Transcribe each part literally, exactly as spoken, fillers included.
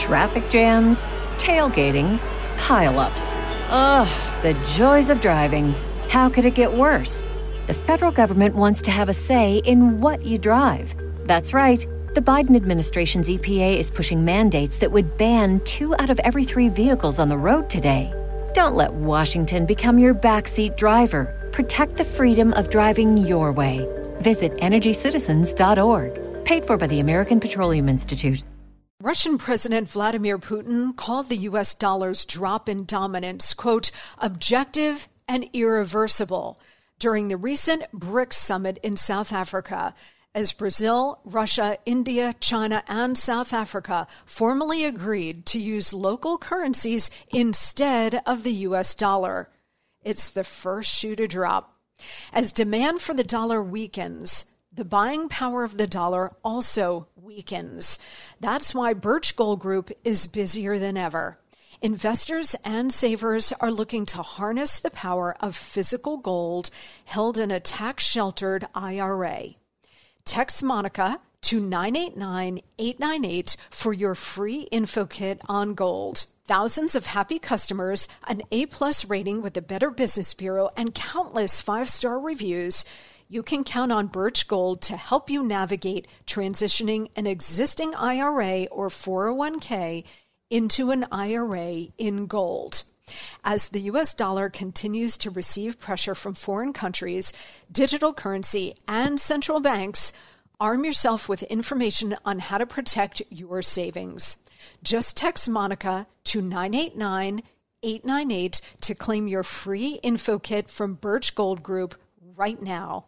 Traffic jams, tailgating, pile-ups. Ugh, the joys of driving. How could it get worse? The federal government wants to have a say in what you drive. That's right. The Biden administration's E P A is pushing mandates that would ban two out of every three vehicles on the road today. Don't let Washington become your backseat driver. Protect the freedom of driving your way. Visit energy citizens dot org. Paid for by the American Petroleum Institute. Russian President Vladimir Putin called the U S dollar's drop in dominance, quote, objective and irreversible during the recent BRICS summit in South Africa, as Brazil, Russia, India, China, and South Africa formally agreed to use local currencies instead of the U S dollar. It's the first shoe to drop. As demand for the dollar weakens, the buying power of the dollar also weakens. That's why Birch Gold Group is busier than ever. Investors and savers are looking to harness the power of physical gold held in a tax-sheltered I R A. Text Monica to nine eight nine, eight nine eight for your free info kit on gold. Thousands of happy customers, an A-plus rating with the Better Business Bureau, and countless five-star reviews. You can count on Birch Gold to help you navigate transitioning an existing I R A or four oh one k into an I R A in gold. As the U S dollar continues to receive pressure from foreign countries, digital currency, and central banks, arm yourself with information on how to protect your savings. Just text Monica to nine eight nine, eight nine eight to claim your free info kit from Birch Gold Group right now.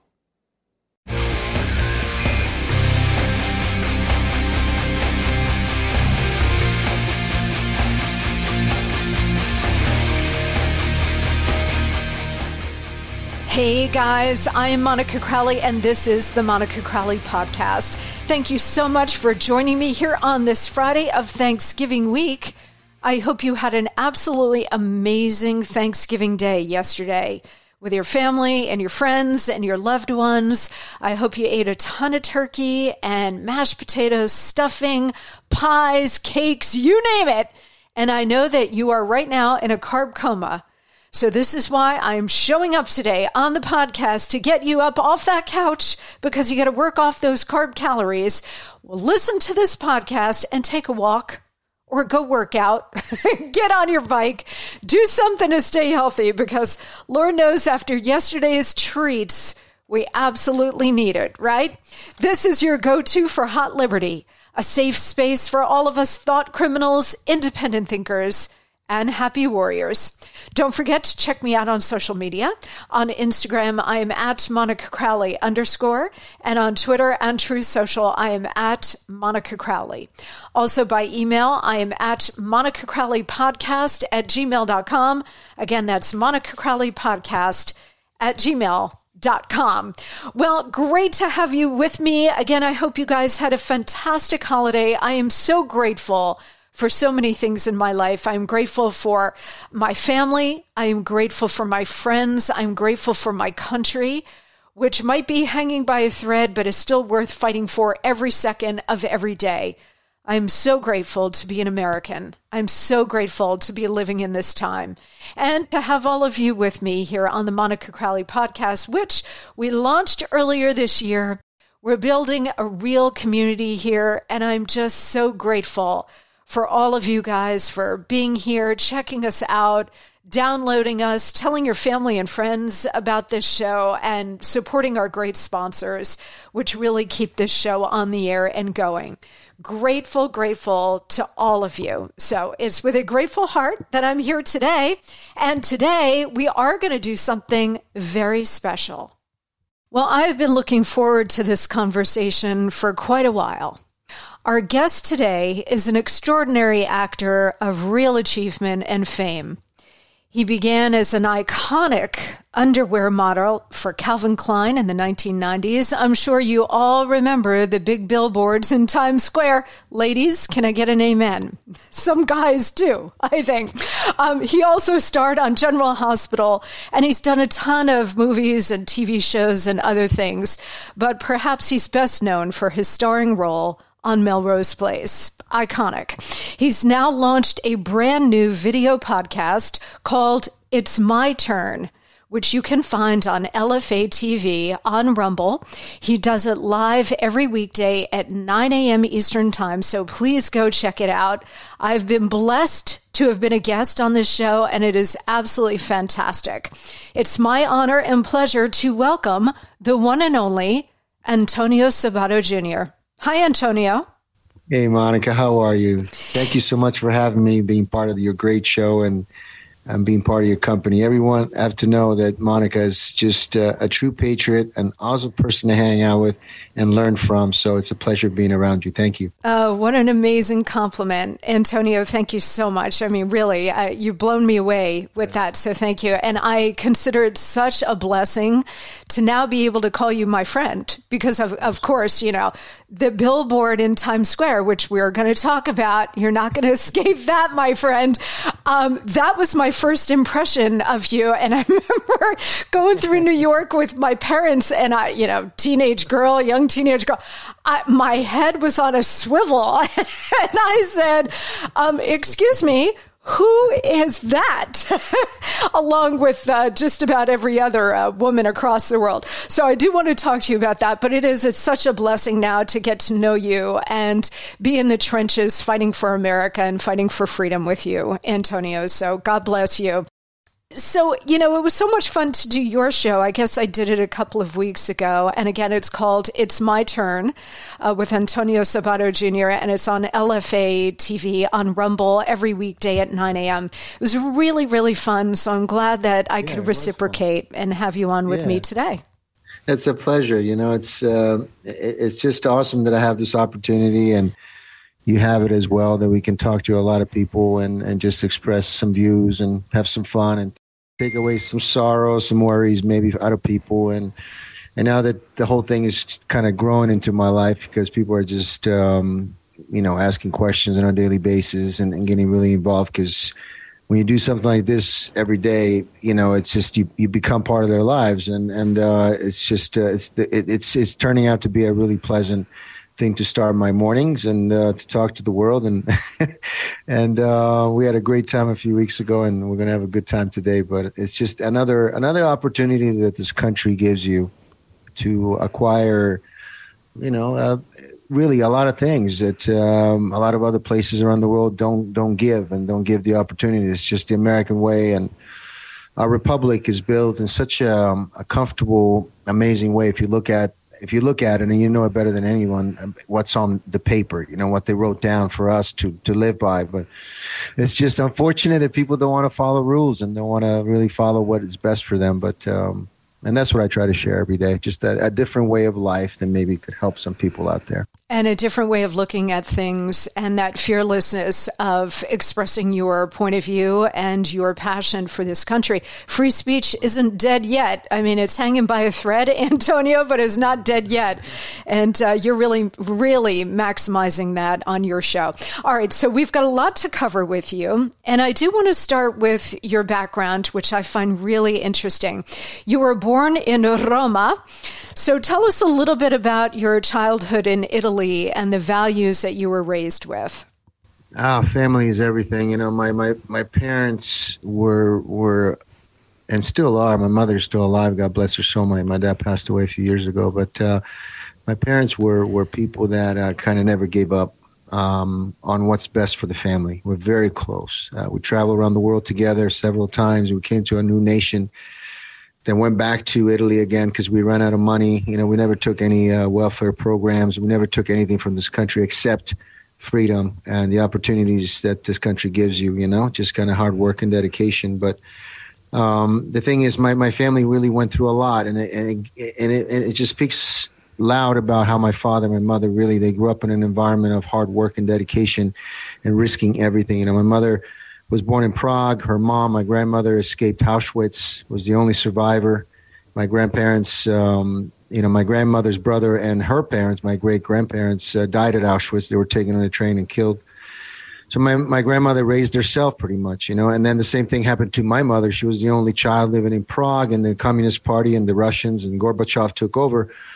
Hey guys, I am Monica Crowley, and this is the Monica Crowley Podcast. Thank you so much for joining me here on this Friday of Thanksgiving week. I hope you had an absolutely amazing Thanksgiving Day yesterday with your family and your friends and your loved ones. I hope you ate a ton of turkey and mashed potatoes, stuffing, pies, cakes, you name it. And I know that you are right now in a carb coma. So this is why I'm showing up today on the podcast to get you up off that couch, because you got to work off those carb calories. Well, listen to this podcast and take a walk or go work out. Get on your bike. Do something to stay healthy, because Lord knows after yesterday's treats, we absolutely need it, right? This is your go-to for Hot Liberty, a safe space for all of us thought criminals, independent thinkers, and happy warriors. Don't forget to check me out on social media. On Instagram, I am at Monica Crowley underscore, and on Twitter and True Social, I am at Monica Crowley. Also by email, I am at Monica Crowley Podcast at gmail dot com. Again, that's Monica Crowley Podcast at gmail dot com. Well, great to have you with me. Again, I hope you guys had a fantastic holiday. I am so grateful for so many things in my life. I'm grateful for my family. I am grateful for my friends. I'm grateful for my country, which might be hanging by a thread, but is still worth fighting for every second of every day. I'm so grateful to be an American. I'm so grateful to be living in this time and to have all of you with me here on the Monica Crowley Podcast, which we launched earlier this year. We're building a real community here, and I'm just so grateful for all of you guys for being here, checking us out, downloading us, telling your family and friends about this show, and supporting our great sponsors, which really keep this show on the air and going. Grateful, grateful to all of you. So it's with a grateful heart that I'm here today. And today we are going to do something very special. Well, I've been looking forward to this conversation for quite a while. Our guest today is an extraordinary actor of real achievement and fame. He began as an iconic underwear model for Calvin Klein in the nineteen nineties. I'm sure you all remember the big billboards in Times Square. Ladies, can I get an amen? Some guys do, I think. Um, he also starred on General Hospital, and he's done a ton of movies and T V shows and other things. But perhaps he's best known for his starring role on Melrose Place. Iconic. He's now launched a brand new video podcast called It's My Turn, which you can find on L F A T V on Rumble. He does it live every weekday at nine a.m. Eastern Time, so please go check it out. I've been blessed to have been a guest on this show, and it is absolutely fantastic. It's my honor and pleasure to welcome the one and only Antonio Sabato Junior Hi, Antonio. Hey, Monica, how are you? Thank you so much for having me, being part of your great show and and being part of your company. Everyone have to know that Monica is just uh, a true patriot, an awesome person to hang out with and learn from. So it's a pleasure being around you. Thank you. Oh, what an amazing compliment. Antonio, thank you so much. I mean, really, uh, you've blown me away with that. So thank you. And I consider it such a blessing to now be able to call you my friend because, of, of course, you know, the billboard in Times Square, which we're going to talk about, you're not going to escape that, my friend. Um, that was my first impression of you. And I remember going through New York with my parents and I, you know, teenage girl, young teenage girl, I, my head was on a swivel. And I said, um, excuse me, who is that? Along with uh, just about every other uh, woman across the world. So I do want to talk to you about that, but it is, it's such a blessing now to get to know you and be in the trenches fighting for America and fighting for freedom with you, Antonio. So God bless you. So, you know, it was so much fun to do your show. I guess I did it a couple of weeks ago. And again, it's called It's My Turn uh, with Antonio Sabato Junior And it's on L F A T V on Rumble every weekday at nine a.m. It was really, really fun. So I'm glad that I yeah, could reciprocate and have you on with yeah. me today. It's a pleasure. You know, it's uh, it's just awesome that I have this opportunity and you have it as well, that we can talk to a lot of people and, and just express some views and have some fun and take away some sorrow, some worries maybe out of people. And and now that the whole thing is kind of growing into my life because people are just, um, you know, asking questions on a daily basis and, and getting really involved because when you do something like this every day, you know, it's just you, you become part of their lives. And, and uh, it's just uh, it's, the, it, it's it's turning out to be a really pleasant thing to start my mornings and uh, to talk to the world. And and uh, we had a great time a few weeks ago, and we're going to have a good time today. But it's just another another opportunity that this country gives you to acquire, you know, uh, really a lot of things that um, a lot of other places around the world don't don't give and don't give the opportunity. It's just the American way, and our republic is built in such a, um, a comfortable, amazing way. If you look at If you look at it, and you know it better than anyone, what's on the paper, you know, what they wrote down for us to, to live by. But it's just unfortunate that people don't want to follow rules and don't want to really follow what is best for them. But um, and that's what I try to share every day, just a, a different way of life that maybe could help some people out there. And a different way of looking at things and that fearlessness of expressing your point of view and your passion for this country. Free speech isn't dead yet. I mean, it's hanging by a thread, Antonio, but it's not dead yet. And uh, you're really, really maximizing that on your show. All right, so we've got a lot to cover with you. And I do want to start with your background, which I find really interesting. You were born in Roma. So tell us a little bit about your childhood in Italy and the values that you were raised with. Ah, family is everything. You know, my, my, my parents were were and still are. My mother's still alive. God bless her soul. My my dad passed away a few years ago, but uh, my parents were were people that uh, kind of never gave up um, on what's best for the family. We're very close. Uh, we traveled around the world together several times. We came to a new nation. Then went back to Italy again because we ran out of money. You know, we never took any uh, welfare programs. We never took anything from this country except freedom and the opportunities that this country gives you, you know, just kind of hard work and dedication. But um, the thing is, my, my family really went through a lot, and it, and, it, and, it, and it just speaks loud about how my father and my mother really, they grew up in an environment of hard work and dedication and risking everything. You know, my mother was born in Prague. Her mom, my grandmother, escaped Auschwitz, was the only survivor. My grandparents, um, you know, my grandmother's brother and her parents, my great-grandparents, uh, died at Auschwitz. They were taken on a train and killed. So my my grandmother raised herself pretty much, you know, and then the same thing happened to my mother. She was the only child living in Prague, and the Communist Party and the Russians and Gorbachev took over.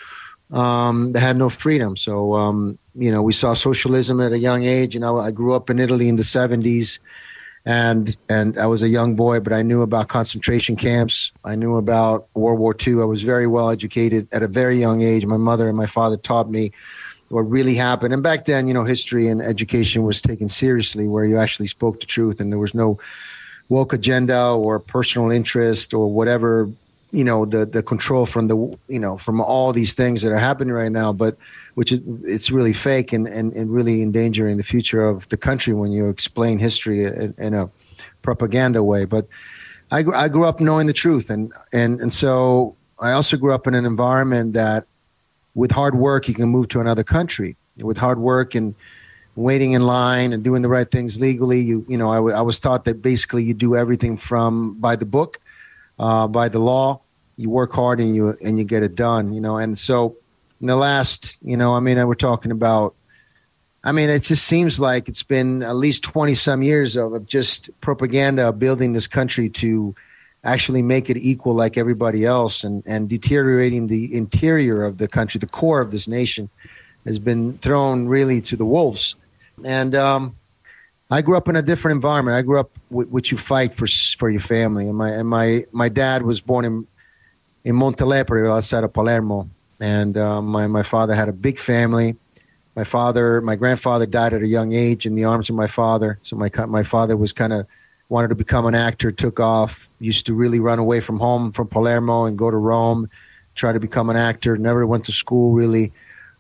um, that had no freedom. So, um, you know, we saw socialism at a young age. You know, I grew up in Italy in the seventies, and and I was a young boy, but I knew about concentration camps. I knew about World War Two. I was very well educated at a very young age. My mother and my father taught me what really happened. And back then, you know, history and education was taken seriously, where you actually spoke the truth, and there was no woke agenda or personal interest or whatever, you know, the, the control from the, you know, from all these things that are happening right now, but which is, it's really fake and, and, and really endangering the future of the country when you explain history in, in a propaganda way. But I, I grew up knowing the truth. And, and, and so I also grew up in an environment that with hard work, you can move to another country. With hard work and waiting in line and doing the right things legally, you, you know, I, w- I was taught that basically you do everything from by the book, uh, by the law. You work hard and you and you get it done, you know. And so in the last, you know, I mean, we're talking about, I mean, it just seems like it's been at least twenty some years of, of just propaganda of building this country to actually make it equal like everybody else, and, and deteriorating the interior of the country. The core of this nation has been thrown really to the wolves. And um, I grew up in a different environment. I grew up with which you fight for for your family. And my and my, my dad was born in in Montelepre, outside of Palermo. And uh, my, my father had a big family. My father, my grandfather died at a young age in the arms of my father. So my my father was kind of wanted to become an actor, took off, used to really run away from home, from Palermo, and go to Rome, try to become an actor, never went to school really.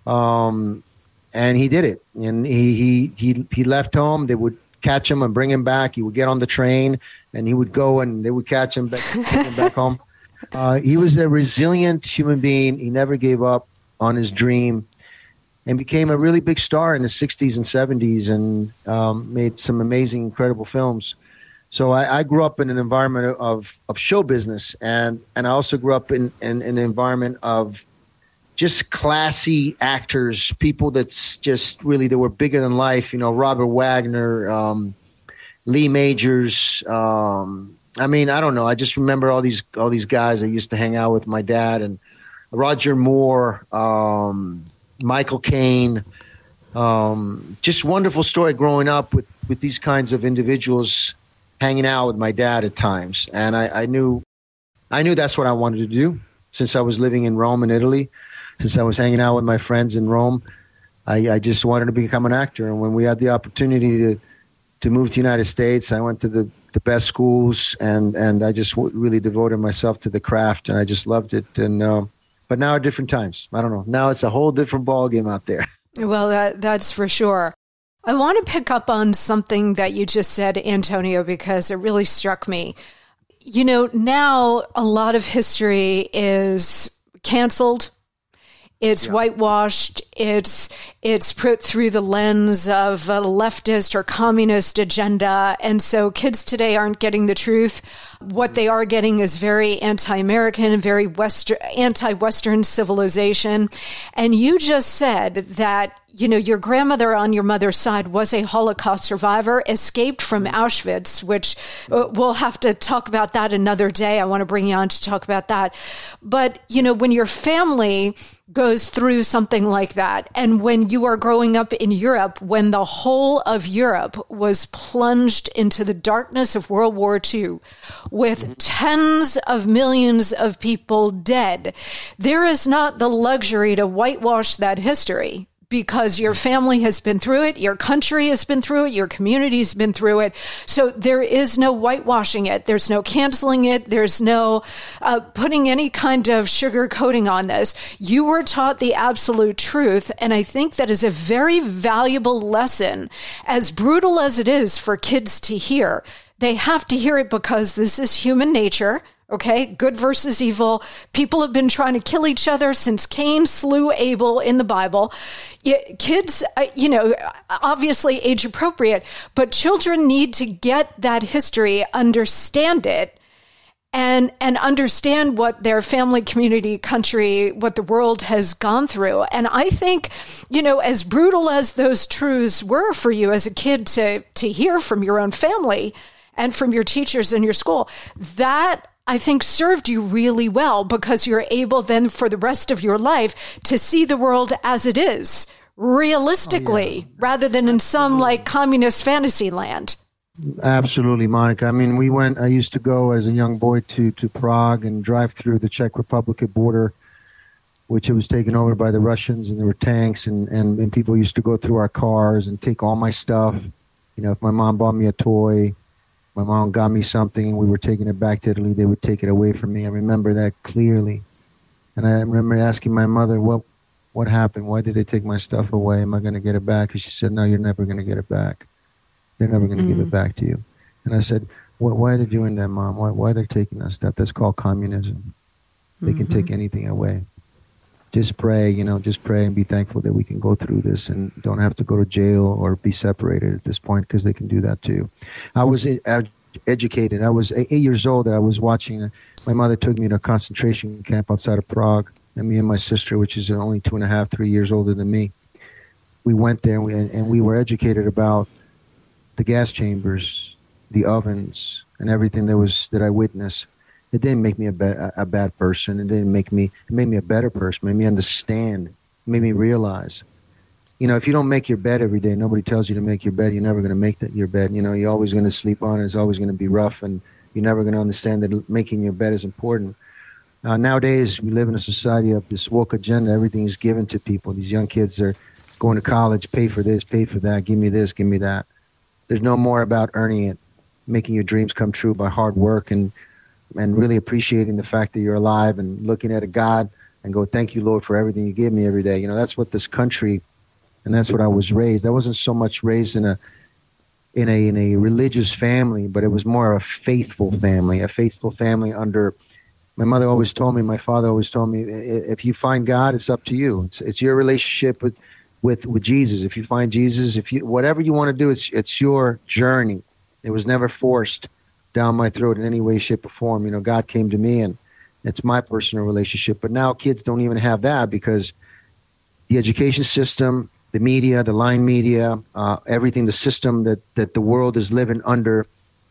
Um, and he did it. And he, he, he, he left home. They would catch him and bring him back. He would get on the train and he would go and they would catch him back, take him back home. Uh, he was a resilient human being. He never gave up on his dream and became a really big star in the sixties and seventies and um, made some amazing, incredible films. So I, I grew up in an environment of, of show business, and, and I also grew up in, in, in an environment of just classy actors, people that's just really, that were bigger than life. You know, Robert Wagner, um, Lee Majors, um, I mean, I don't know. I just remember all these all these guys I used to hang out with my dad, and Roger Moore, um, Michael Caine. Um, just wonderful story growing up with, with these kinds of individuals, hanging out with my dad at times. And I, I knew I knew that's what I wanted to do since I was living in Rome in Italy, since I was hanging out with my friends in Rome. I, I just wanted to become an actor. And when we had the opportunity to to move to the United States, I went to the the best schools, and, and I just w- really devoted myself to the craft, and I just loved it. And uh, but now at different times, I don't know. Now it's a whole different ball game out there. Well, that, that's for sure. I want to pick up on something that you just said, Antonio, because it really struck me. You know, now a lot of history is canceled. It's yeah. whitewashed. It's it's put through the lens of a leftist or communist agenda. And so kids today aren't getting the truth. What they are getting is very anti-American, very Western, anti-Western civilization. And you just said that, you know, your grandmother on your mother's side was a Holocaust survivor, escaped from Auschwitz, which uh, we'll have to talk about that another day. I want to bring you on to talk about that. But, you know, when your family goes through something like that, and when you are growing up in Europe, when the whole of Europe was plunged into the darkness of World War Two, with mm-hmm. tens of millions of people dead, there is not the luxury to whitewash that history, because your family has been through it, your country has been through it, your community's been through it. So there is no whitewashing it. There's no canceling it. There's no uh, putting any kind of sugar coating on this. You were taught the absolute truth, and I think that is a very valuable lesson, as brutal as it is for kids to hear. They have to hear it because this is human nature. Okay, good versus evil. People have been trying to kill each other since Cain slew Abel in the Bible. Kids, you know, obviously age appropriate, but children need to get that history, understand it, and and understand what their family, community, country, what the world has gone through. And I think, you know, as brutal as those truths were for you as a kid to to hear from your own family and from your teachers in your school, that I think served you really well, because you're able then for the rest of your life to see the world as it is, realistically, oh, yeah. rather than in some like communist fantasy land. Absolutely, Monica. I mean, we went, I used to go as a young boy to, to Prague and drive through the Czech Republic border, which it was taken over by the Russians, and there were tanks, and, and, and people used to go through our cars and take all my stuff. You know, if my mom bought me a toy, my mom got me something, and we were taking it back to Italy, they would take it away from me. I remember that clearly. And I remember asking my mother, what, what happened? Why did they take my stuff away? Am I going to get it back? And she said, no, you're never going to get it back. They're never going to mm. give it back to you. And I said, well, why are they doing that, Mom? Why, why are they taking that stuff? That's called communism. They mm-hmm. can take anything away. Just pray, you know, just pray and be thankful that we can go through this and don't have to go to jail or be separated at this point, because they can do that too. I was ed- educated. I was eight years old. I was watching, a, my mother took me to a concentration camp outside of Prague, and me and my sister, which is only two and a half, three years older than me, we went there and we, and we were educated about the gas chambers, the ovens, and everything that was that I witnessed. It didn't make me a, ba- a bad person. It didn't make me, it made me a better person. It made me understand. It made me realize. You know, if you don't make your bed every day, nobody tells you to make your bed, you're never going to make that, your bed. You know, you're always going to sleep on it. It's always going to be rough, and you're never going to understand that making your bed is important. Uh, nowadays, we live in a society of this woke agenda. Everything is given to people. These young kids are going to college, pay for this, pay for that, give me this, give me that. There's no more about earning it, making your dreams come true by hard work, and and really appreciating the fact that you're alive and looking at a God and go, thank you, Lord, for everything you give me every day. You know, that's what this country, and that's what I was raised. I wasn't so much raised in a in a in a religious family, but it was more a faithful family, a faithful family under, my mother always told me, my father always told me, if you find God, it's up to you. It's it's your relationship with with with Jesus. If you find Jesus, if you whatever you want to do, it's it's your journey. It was never forced down my throat in any way, shape, or form. You know, God came to me, and it's my personal relationship. But now kids don't even have that, because the education system, the media, the line media, uh, everything, the system that, that the world is living under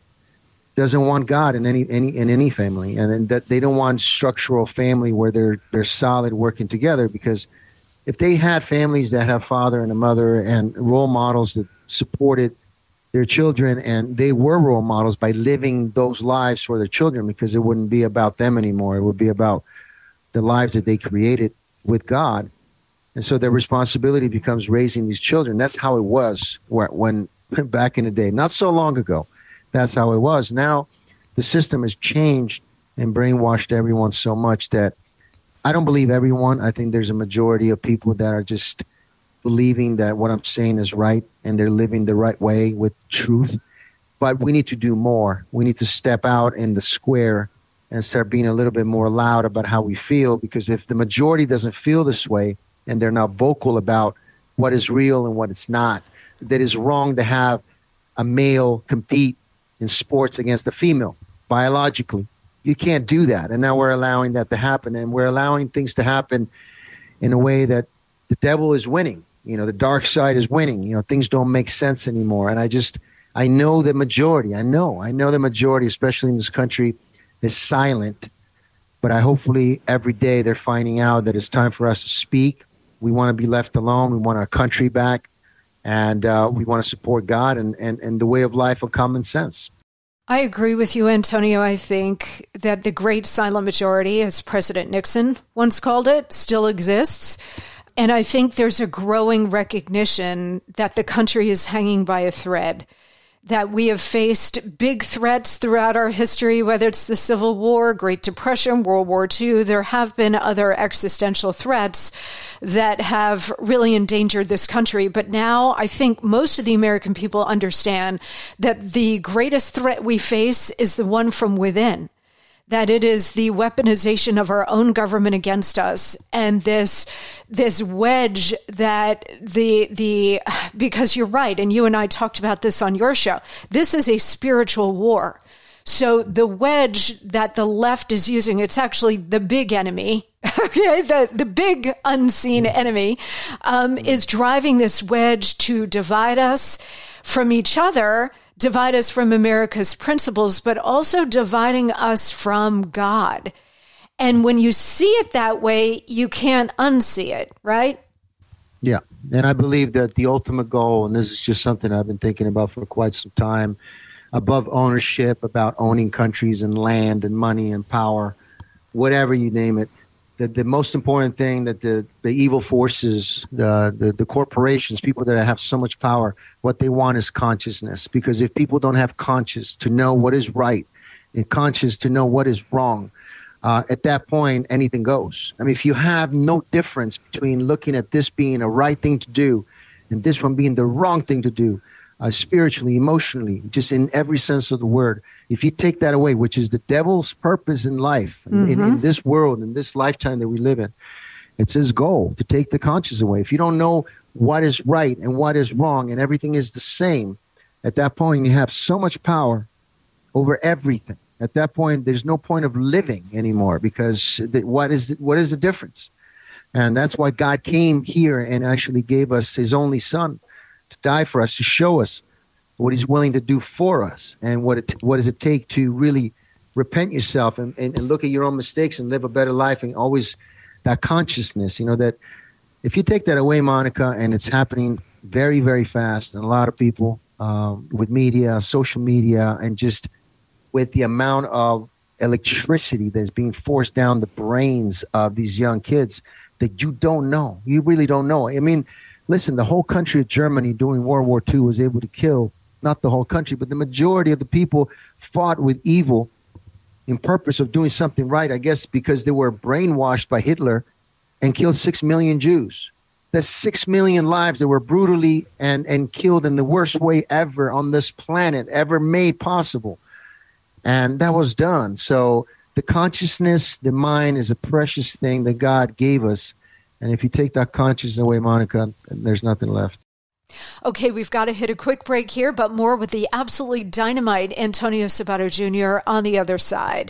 doesn't want God in any any in any family, and, and that they don't want structural family where they're they're solid working together. Because if they had families that have father and a mother and role models that supported their children, and they were role models by living those lives for their children, because it wouldn't be about them anymore. It would be about the lives that they created with God. And so their responsibility becomes raising these children. That's how it was when back in the day, not so long ago. That's how it was. Now the system has changed and brainwashed everyone so much that I don't believe everyone. I think there's a majority of people that are just believing that what I'm saying is right, and they're living the right way with truth. But we need to do more. We need to step out in the square and start being a little bit more loud about how we feel, because if the majority doesn't feel this way and they're not vocal about what is real and what it's not, that is wrong to have a male compete in sports against a female biologically. You can't do that. And now we're allowing that to happen, and we're allowing things to happen in a way that the devil is winning. You know, the dark side is winning. You know, things don't make sense anymore. And I just, I know the majority, I know, I know the majority, especially in this country, is silent. But I hopefully every day they're finding out that it's time for us to speak. We want to be left alone. We want our country back. And uh, we want to support God and, and, and the way of life of common sense. I agree with you, Antonio. I think that the great silent majority, as President Nixon once called it, still exists. And I think there's a growing recognition that the country is hanging by a thread, that we have faced big threats throughout our history, whether it's the Civil War, Great Depression, World War Two. There have been other existential threats that have really endangered this country. But now I think most of the American people understand that the greatest threat we face is the one from within, that it is the weaponization of our own government against us, and this this wedge that the the because you're right, and you and I talked about this on your show. This is a spiritual war. So the wedge that the left is using, it's actually the big enemy. Okay, the the big unseen enemy um, is driving this wedge to divide us from each other, divide us from America's principles, but also dividing us from God. And when you see it that way, you can't unsee it, right? Yeah. And I believe that the ultimate goal, and this is just something I've been thinking about for quite some time, above ownership, about owning countries and land and money and power, whatever you name it, the, the most important thing that the, the evil forces, the, the, the corporations, people that have so much power, what they want is consciousness. Because if people don't have conscience to know what is right and conscience to know what is wrong, uh, at that point, anything goes. I mean, if you have no difference between looking at this being a right thing to do and this one being the wrong thing to do, uh, spiritually, emotionally, just in every sense of the word, if you take that away, which is the devil's purpose in life, mm-hmm. in, in this world, in this lifetime that we live in, it's his goal to take the conscience away. If you don't know what is right and what is wrong and everything is the same, at that point, you have so much power over everything. At that point, there's no point of living anymore because the, what is the, what is the difference? And that's why God came here and actually gave us his only son to die for us, to show us what he's willing to do for us and what it, what does it take to really repent yourself and, and, and look at your own mistakes and live a better life, and always that consciousness, you know, that if you take that away, Monica, and it's happening very, very fast, and a lot of people um, with media, social media, and just with the amount of electricity that's being forced down the brains of these young kids that you don't know. You really don't know. I mean, listen, the whole country of Germany during World War Two was able to kill, not the whole country, but the majority of the people fought with evil in purpose of doing something right, I guess because they were brainwashed by Hitler and killed six million Jews. That's six million lives that were brutally and, and killed in the worst way ever on this planet, ever made possible. And that was done. So the consciousness, the mind is a precious thing that God gave us. And if you take that consciousness away, Monica, there's nothing left. Okay, we've got to hit a quick break here, but more with the absolutely dynamite Antonio Sabato Junior on the other side.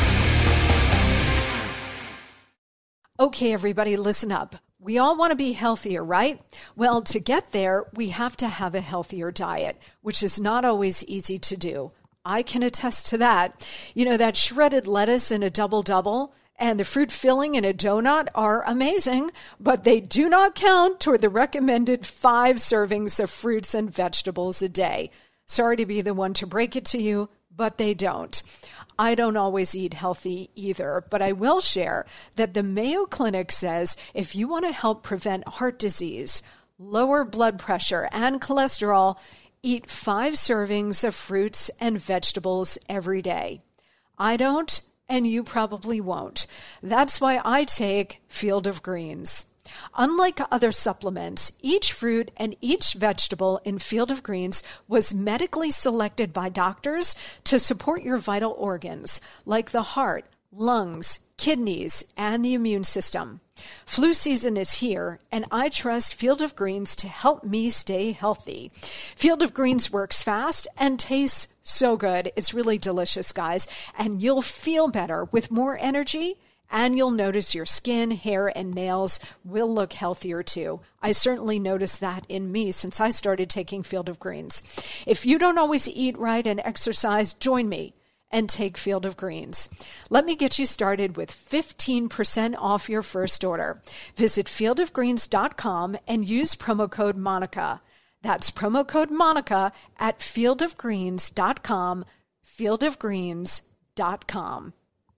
Okay, everybody, listen up. We all want to be healthier, right? Well, to get there, we have to have a healthier diet, which is not always easy to do. I can attest to that. You know, that shredded lettuce in a double-double and the fruit filling in a donut are amazing, but they do not count toward the recommended five servings of fruits and vegetables a day. Sorry to be the one to break it to you, but they don't. I don't always eat healthy either, but I will share that the Mayo Clinic says if you want to help prevent heart disease, lower blood pressure, and cholesterol, eat five servings of fruits and vegetables every day. I don't, and you probably won't. That's why I take Field of Greens. Unlike other supplements, each fruit and each vegetable in Field of Greens was medically selected by doctors to support your vital organs, like the heart, lungs, kidneys, and the immune system. Flu season is here, and I trust Field of Greens to help me stay healthy. Field of Greens works fast and tastes so good. It's really delicious, guys, and you'll feel better with more energy, and you'll notice your skin, hair, and nails will look healthier too. I certainly noticed that in me since I started taking Field of Greens. If you don't always eat right and exercise, join me and take Field of Greens. Let me get you started with fifteen percent off your first order. Visit field of greens dot com and use promo code Monica. That's promo code Monica at field of greens dot com, field of greens dot com.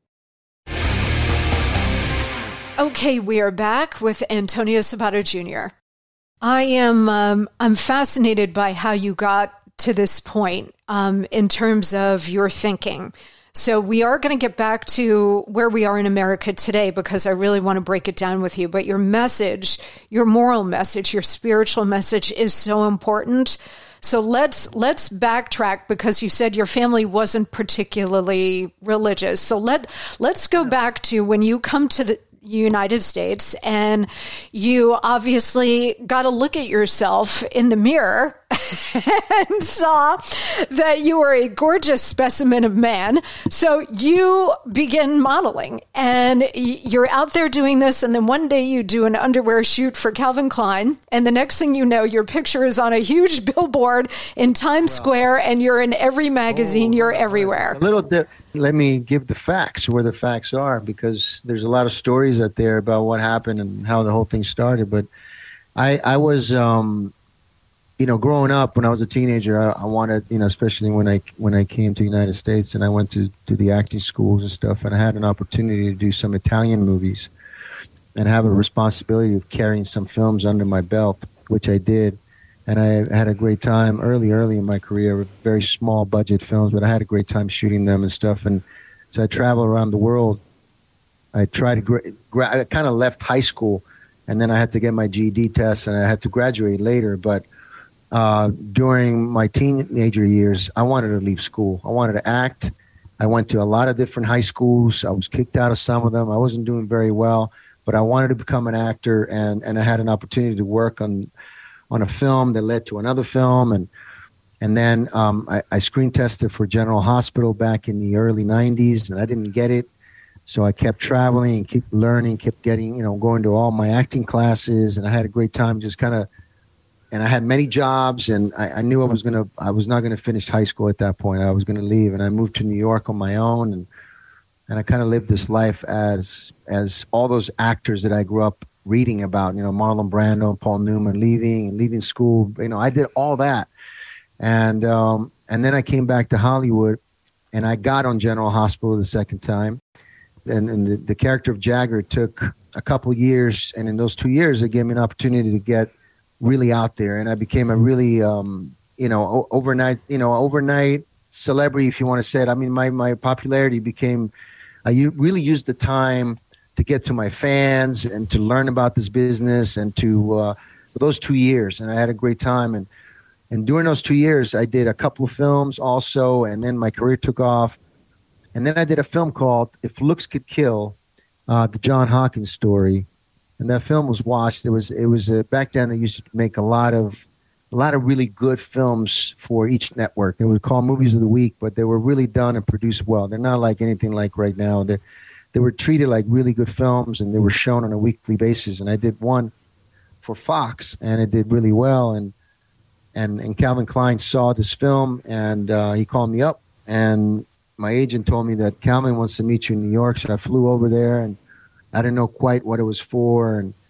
Okay, we are back with Antonio Sabato Junior I am um, I'm fascinated by how you got to this point um, in terms of your thinking. So we are going to get back to where we are in America today because I really want to break it down with you. But your message, your moral message, your spiritual message is so important. So let's let's backtrack because you said your family wasn't particularly religious. So let let's go back to when you come to the United States, and you obviously got to look at yourself in the mirror and saw that you were a gorgeous specimen of man. So you begin modeling, and you're out there doing this, and then one day you do an underwear shoot for Calvin Klein, and the next thing you know, your picture is on a huge billboard in Times wow. Square, and you're in every magazine, oh, you're everywhere. A little bit. Let me give the facts where the facts are, because there's a lot of stories out there about what happened and how the whole thing started. But I, I was, um, you know, growing up when I was a teenager, I, I wanted, you know, especially when I when I came to the United States and I went to, to the acting schools and stuff, and I had an opportunity to do some Italian movies and have a responsibility of carrying some films under my belt, which I did. And I had a great time early, early in my career, very small budget films, but I had a great time shooting them and stuff. And so I traveled around the world. I tried to, gra- gra- I kind of left high school, and then I had to get my G E D test, and I had to graduate later. But uh, during my teenager years, I wanted to leave school. I wanted to act. I went to a lot of different high schools. I was kicked out of some of them. I wasn't doing very well, but I wanted to become an actor, and, and I had an opportunity to work on on a film that led to another film. And and then um, I, I screen tested for General Hospital back in the early nineties, and I didn't get it. So I kept traveling and kept learning, kept getting, you know, going to all my acting classes, and I had a great time just kind of, and I had many jobs, and I, I knew I was going to, I was not going to finish high school at that point. I was going to leave, and I moved to New York on my own, and and I kind of lived this life as as all those actors that I grew up reading about, you know, Marlon Brando, Paul Newman, leaving and leaving school. You know, I did all that. And um, and then I came back to Hollywood, and I got on General Hospital the second time. And, and the, the character of Jagger took a couple years, and in those two years, it gave me an opportunity to get really out there. And I became a really, um, you know, overnight, you know, overnight celebrity, if you want to say it. I mean, my, my popularity became, I really used the time to get to my fans and to learn about this business, and to uh, for those two years, and I had a great time. And and during those two years, I did a couple of films also, and then my career took off. And then I did a film called If Looks Could Kill, uh, the John Hawkins story, and that film was watched. It was it was uh, back then they used to make a lot of a lot of really good films for each network. They would call Movies of the Week, but they were really done and produced well. They're not like anything like right now. They're They were treated like really good films, and they were shown on a weekly basis. And I did one for Fox, and it did really well. And and, and Calvin Klein saw this film, and uh, he called me up. And my agent told me that Calvin wants to meet you in New York. So I flew over there, and I didn't know quite what it was for. And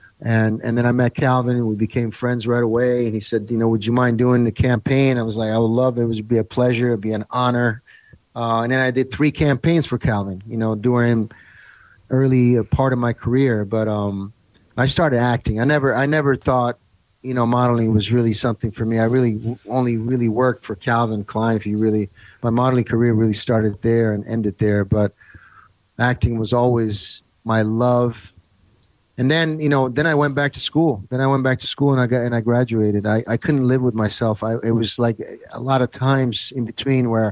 and and then I met Calvin, and we became friends right away. And he said, you know, would you mind doing the campaign? I was like, I would love it. It would be a pleasure. It would be an honor. Uh, and then I did three campaigns for Calvin, you know, during early part of my career. But um, I started acting. I never, I never thought, you know, modeling was really something for me. I really only really worked for Calvin Klein. If you really, my modeling career really started there and ended there. But acting was always my love. And then, you know, then I went back to school. Then I went back to school and I got and I graduated. I, I couldn't live with myself. I, it was like a lot of times in between where.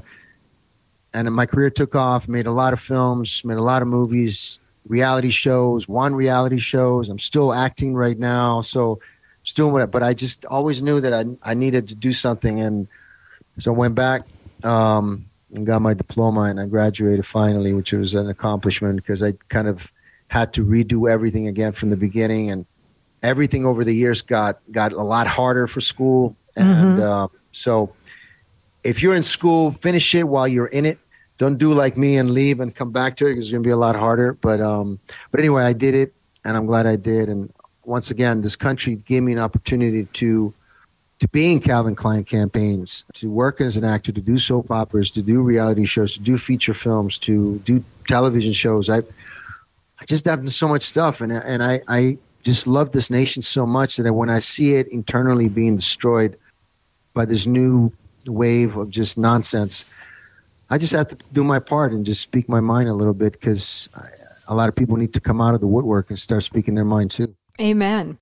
And my career took off, made a lot of films, made a lot of movies, reality shows, won reality shows. I'm still acting right now, so still what. But I just always knew that I I needed to do something, and so I went back um, and got my diploma, and I graduated finally, which was an accomplishment because I kind of had to redo everything again from the beginning, and everything over the years got got a lot harder for school, and mm-hmm. uh, so if you're in school, finish it while you're in it. Don't do like me and leave and come back to it because it's going to be a lot harder. But um, but anyway, I did it, and I'm glad I did. And once again, this country gave me an opportunity to to be in Calvin Klein campaigns, to work as an actor, to do soap operas, to do reality shows, to do feature films, to do television shows. I I just have done so much stuff, and and I, I just love this nation so much that when I see it internally being destroyed by this new wave of just nonsense, I just have to do my part and just speak my mind a little bit, because a lot of people need to come out of the woodwork and start speaking their mind too. Amen.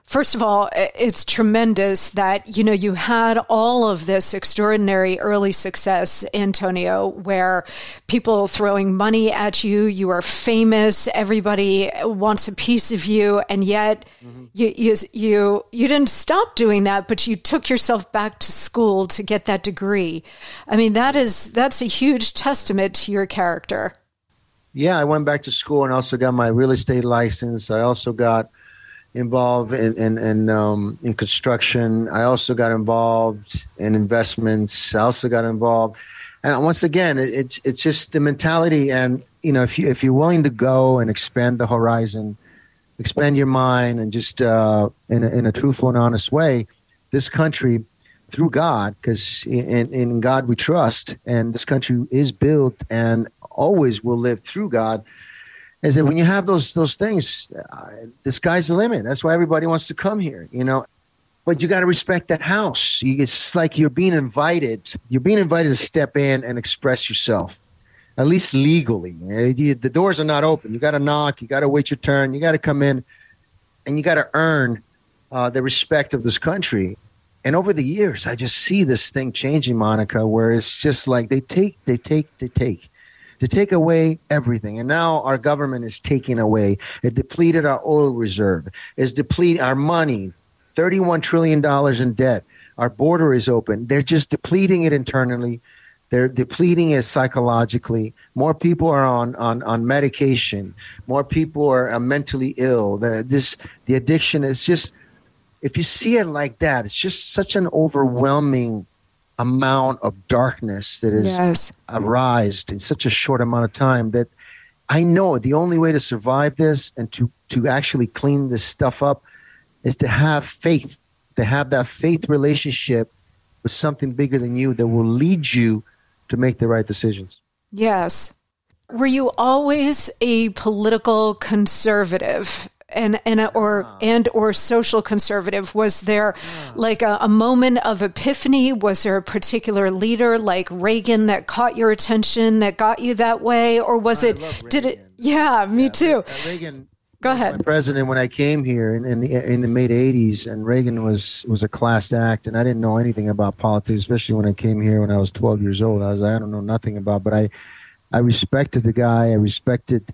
First of all, it's tremendous that, you know, you had all of this extraordinary early success, Antonio, where people throwing money at you, you are famous, everybody wants a piece of you, and yet mm-hmm. you, you you you didn't stop doing that, but you took yourself back to school to get that degree. I mean, that is that's a huge testament to your character. Yeah, I went back to school and also got my real estate license. I also got involved in in in, um, in construction. I also got involved in investments. I also got involved, and once again, it, it's it's just the mentality. And you know, if you if you're willing to go and expand the horizon, expand your mind, and just uh, in a, in a truthful and honest way, this country, through God, because in, in God we trust, and this country is built and always will live through God. Is that when you have those those things, uh, the sky's the limit. That's why everybody wants to come here, you know. But you got to respect that house. You, it's just like you're being invited. You're being invited to step in and express yourself, at least legally. You, the doors are not open. You got to knock. You got to wait your turn. You got to come in, and you got to earn uh, the respect of this country. And over the years, I just see this thing changing, Monica, where it's just like they take, they take, they take. To take away everything. And now our government is taking away. It depleted our oil reserve. It's depleted our money, thirty-one trillion dollars in debt. Our border is open. They're just depleting it internally. They're depleting it psychologically. More people are on, on, on medication. More people are uh, mentally ill. The, this, the addiction is just, if you see it like that, it's just such an overwhelming amount of darkness that has yes. arisen in such a short amount of time that I know the only way to survive this and to, to actually clean this stuff up is to have faith, to have that faith relationship with something bigger than you that will lead you to make the right decisions. Yes. Were you always a political conservative? And and or and or social conservative? Was there like a, a moment of epiphany? Was there a particular leader like Reagan that caught your attention, that got you that way, or was I it? Did it? Yeah, me yeah, too. Reagan. Go ahead. My president when I came here in, in the in the mid eighties, and Reagan was was a class act, and I didn't know anything about politics, especially when I came here when I was twelve years old. I was I don't know nothing about, but I I respected the guy. I respected.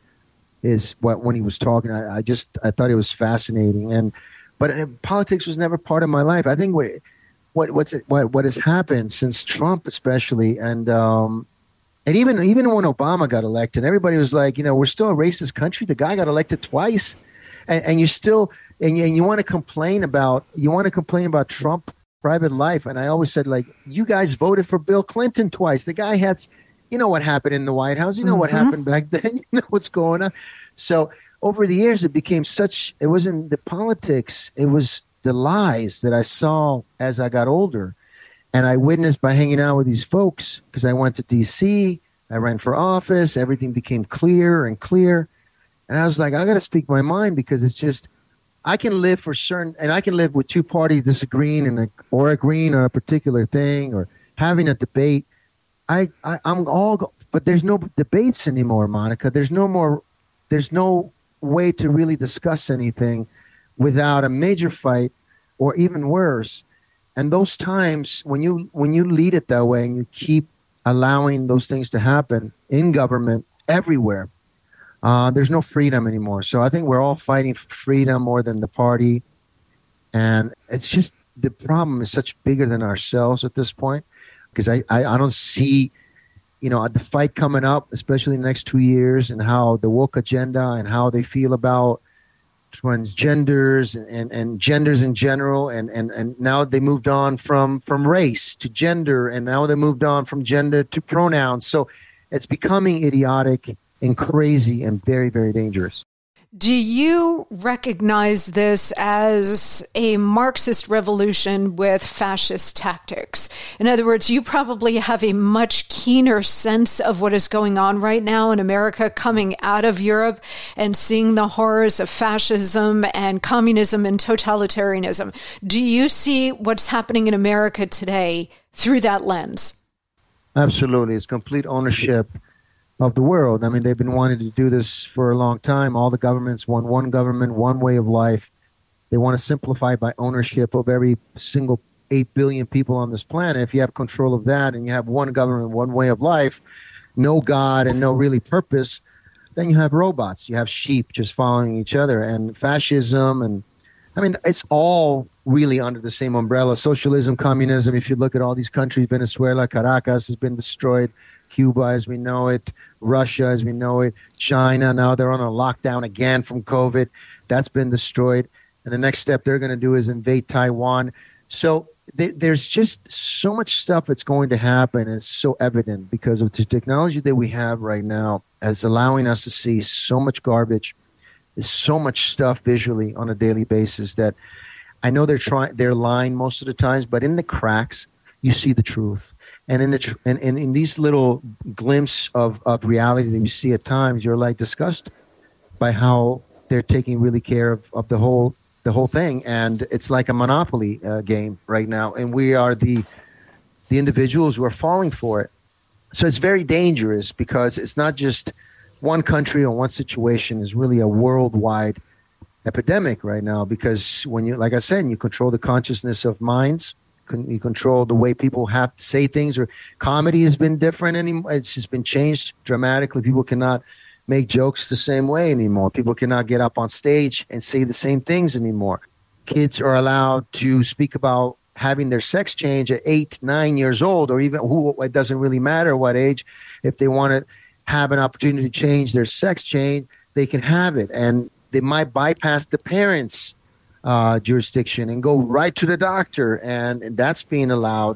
Is what when he was talking, I, I just I thought it was fascinating, and but uh, politics was never part of my life. I think what what what's it, what what has happened since Trump, especially, and um, and even even when Obama got elected, everybody was like, you know, we're still a racist country. The guy got elected twice, and, and you still and you, and you want to complain about you want to complain about Trump private life. And I always said, like, you guys voted for Bill Clinton twice. The guy had. You know what happened in the White House. You know mm-hmm. what happened back then. You know what's going on. So over the years, it became such, it wasn't the politics. It was the lies that I saw as I got older. And I witnessed by hanging out with these folks because I went to D C, I ran for office. Everything became clear and clear. And I was like, I got to speak my mind because it's just, I can live for certain, and I can live with two parties disagreeing and or agreeing on a particular thing or having a debate. I, I, I'm all, but there's no debates anymore, Monica. There's no more, there's no way to really discuss anything without a major fight or even worse. And those times when you, when you lead it that way and you keep allowing those things to happen in government everywhere, uh, there's no freedom anymore. So I think we're all fighting for freedom more than the party. And it's just, the problem is such bigger than ourselves at this point. Because I, I, I don't see, you know, the fight coming up, especially in the next two years, and how the woke agenda and how they feel about transgenders and, and, and genders in general. And, and, and now they moved on from, from race to gender, and now they moved on from gender to pronouns. So it's becoming idiotic and crazy and very, very dangerous. Do you recognize this as a Marxist revolution with fascist tactics? In other words, you probably have a much keener sense of what is going on right now in America coming out of Europe and seeing the horrors of fascism and communism and totalitarianism. Do you see what's happening in America today through that lens? Absolutely. It's complete ownership of the world. I mean, they've been wanting to do this for a long time. All the governments want one government, one way of life. They want to simplify by ownership of every single eight billion people on this planet. If you have control of that and you have one government, one way of life, no God and no really purpose, then you have robots. You have sheep just following each other. And fascism and, I mean, it's all really under the same umbrella. Socialism, communism, if you look at all these countries, Venezuela, Caracas has been destroyed, Cuba as we know it, Russia as we know it, China, now they're on a lockdown again from COVID. That's been destroyed. And the next step they're going to do is invade Taiwan. So th- there's just so much stuff that's going to happen. And it's so evident because of the technology that we have right now is allowing us to see so much garbage. There's so much stuff visually on a daily basis that I know they're trying, they're lying most of the times, but in the cracks, you see the truth. And in the tr- and, and in these little glimpses of, of reality that you see at times, you're like disgusted by how they're taking really care of, of the whole the whole thing. And it's like a monopoly uh, game right now. And we are the the individuals who are falling for it. So it's very dangerous because it's not just one country or one situation. Is really a worldwide epidemic right now because when you, like I said, you control the consciousness of minds, you control the way people have to say things, or comedy has been different anymore. It's just been changed dramatically. People cannot make jokes the same way anymore. People cannot get up on stage and say the same things anymore. Kids are allowed to speak about having their sex change at eight, nine years old, or even who, it doesn't really matter what age. If they want to have an opportunity to change their sex change, they can have it. And they might bypass the parents' uh, jurisdiction and go right to the doctor, and, and that's being allowed.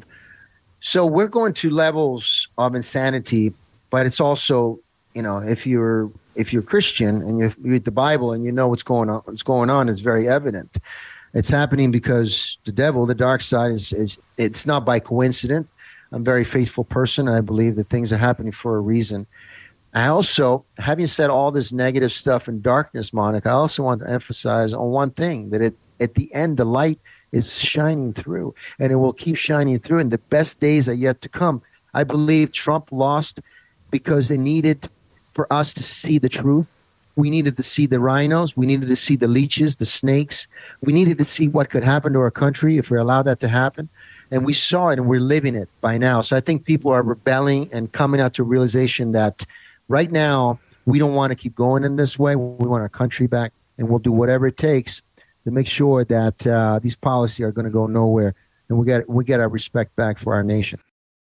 So we're going to levels of insanity, but it's also, you know, if you're if you're Christian and you read the Bible and you know what's going on, what's going on is very evident. It's happening because the devil, the dark side, is, is it's not by coincidence. I'm a very faithful person. I believe that things are happening for a reason. I also, having said all this negative stuff and darkness, Monica, I also want to emphasize on one thing, that it, at the end, the light is shining through, and it will keep shining through, and the best days are yet to come. I believe Trump lost because they needed for us to see the truth. We needed to see the rhinos. We needed to see the leeches, the snakes. We needed to see what could happen to our country if we allow that to happen. And we saw it, and we're living it by now. So I think people are rebelling and coming out to realization that right now, we don't want to keep going in this way. We want our country back, and we'll do whatever it takes to make sure that uh, these policies are going to go nowhere, and we get we get our respect back for our nation.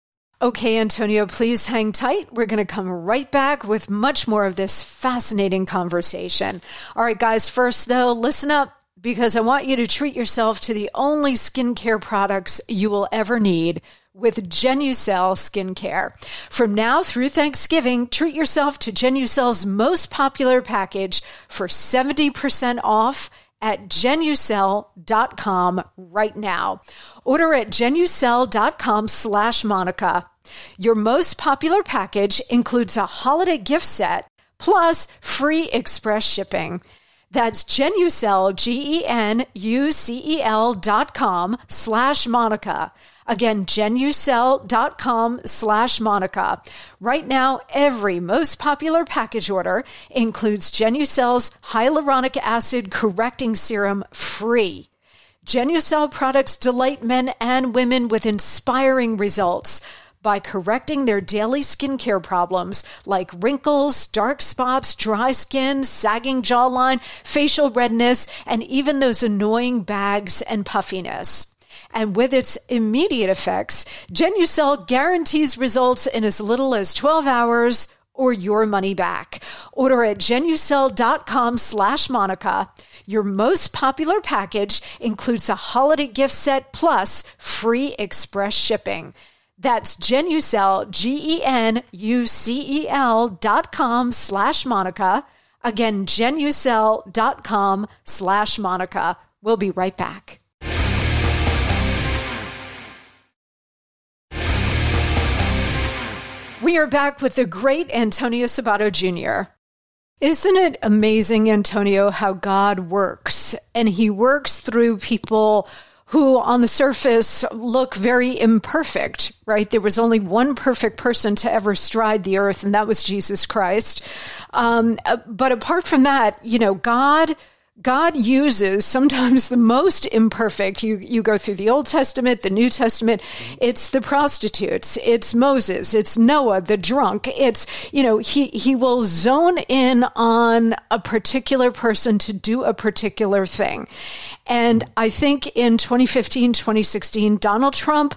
Okay, Antonio, please hang tight. We're going to come right back with much more of this fascinating conversation. All right, guys, first, though, listen up, because I want you to treat yourself to the only skincare products you will ever need with Genucel Skincare. From now through Thanksgiving, treat yourself to Genucel's most popular package for seventy percent off at Genucel dot com right now. Order at Genucel dot com slash Monica. Your most popular package includes a holiday gift set plus free express shipping. That's Genucel, G E N U C E L dot com slash Monica. Again, Genucel dot com slash Monica. Right now, every most popular package order includes Genucel's hyaluronic acid correcting serum free. Genucel products delight men and women with inspiring results by correcting their daily skincare problems like wrinkles, dark spots, dry skin, sagging jawline, facial redness, and even those annoying bags and puffiness. And with its immediate effects, Genucel guarantees results in as little as twelve hours or your money back. Order at Genucel dot com slash Monica. Your most popular package includes a holiday gift set plus free express shipping. That's Genucel, G E N U C E L dot com slash Monica. Again, Genucel dot com slash Monica. We'll be right back. We are back with the great Antonio Sabato Junior Isn't it amazing, Antonio, how God works? And he works through people who on the surface look very imperfect, right? There was only one perfect person to ever stride the earth, and that was Jesus Christ. Um, but apart from that, you know, God God uses sometimes the most imperfect. You you go through the Old Testament, the New Testament. It's the prostitutes. It's Moses. It's Noah, the drunk. It's, you know, he, he will zone in on a particular person to do a particular thing. And I think in twenty fifteen, twenty sixteen, Donald Trump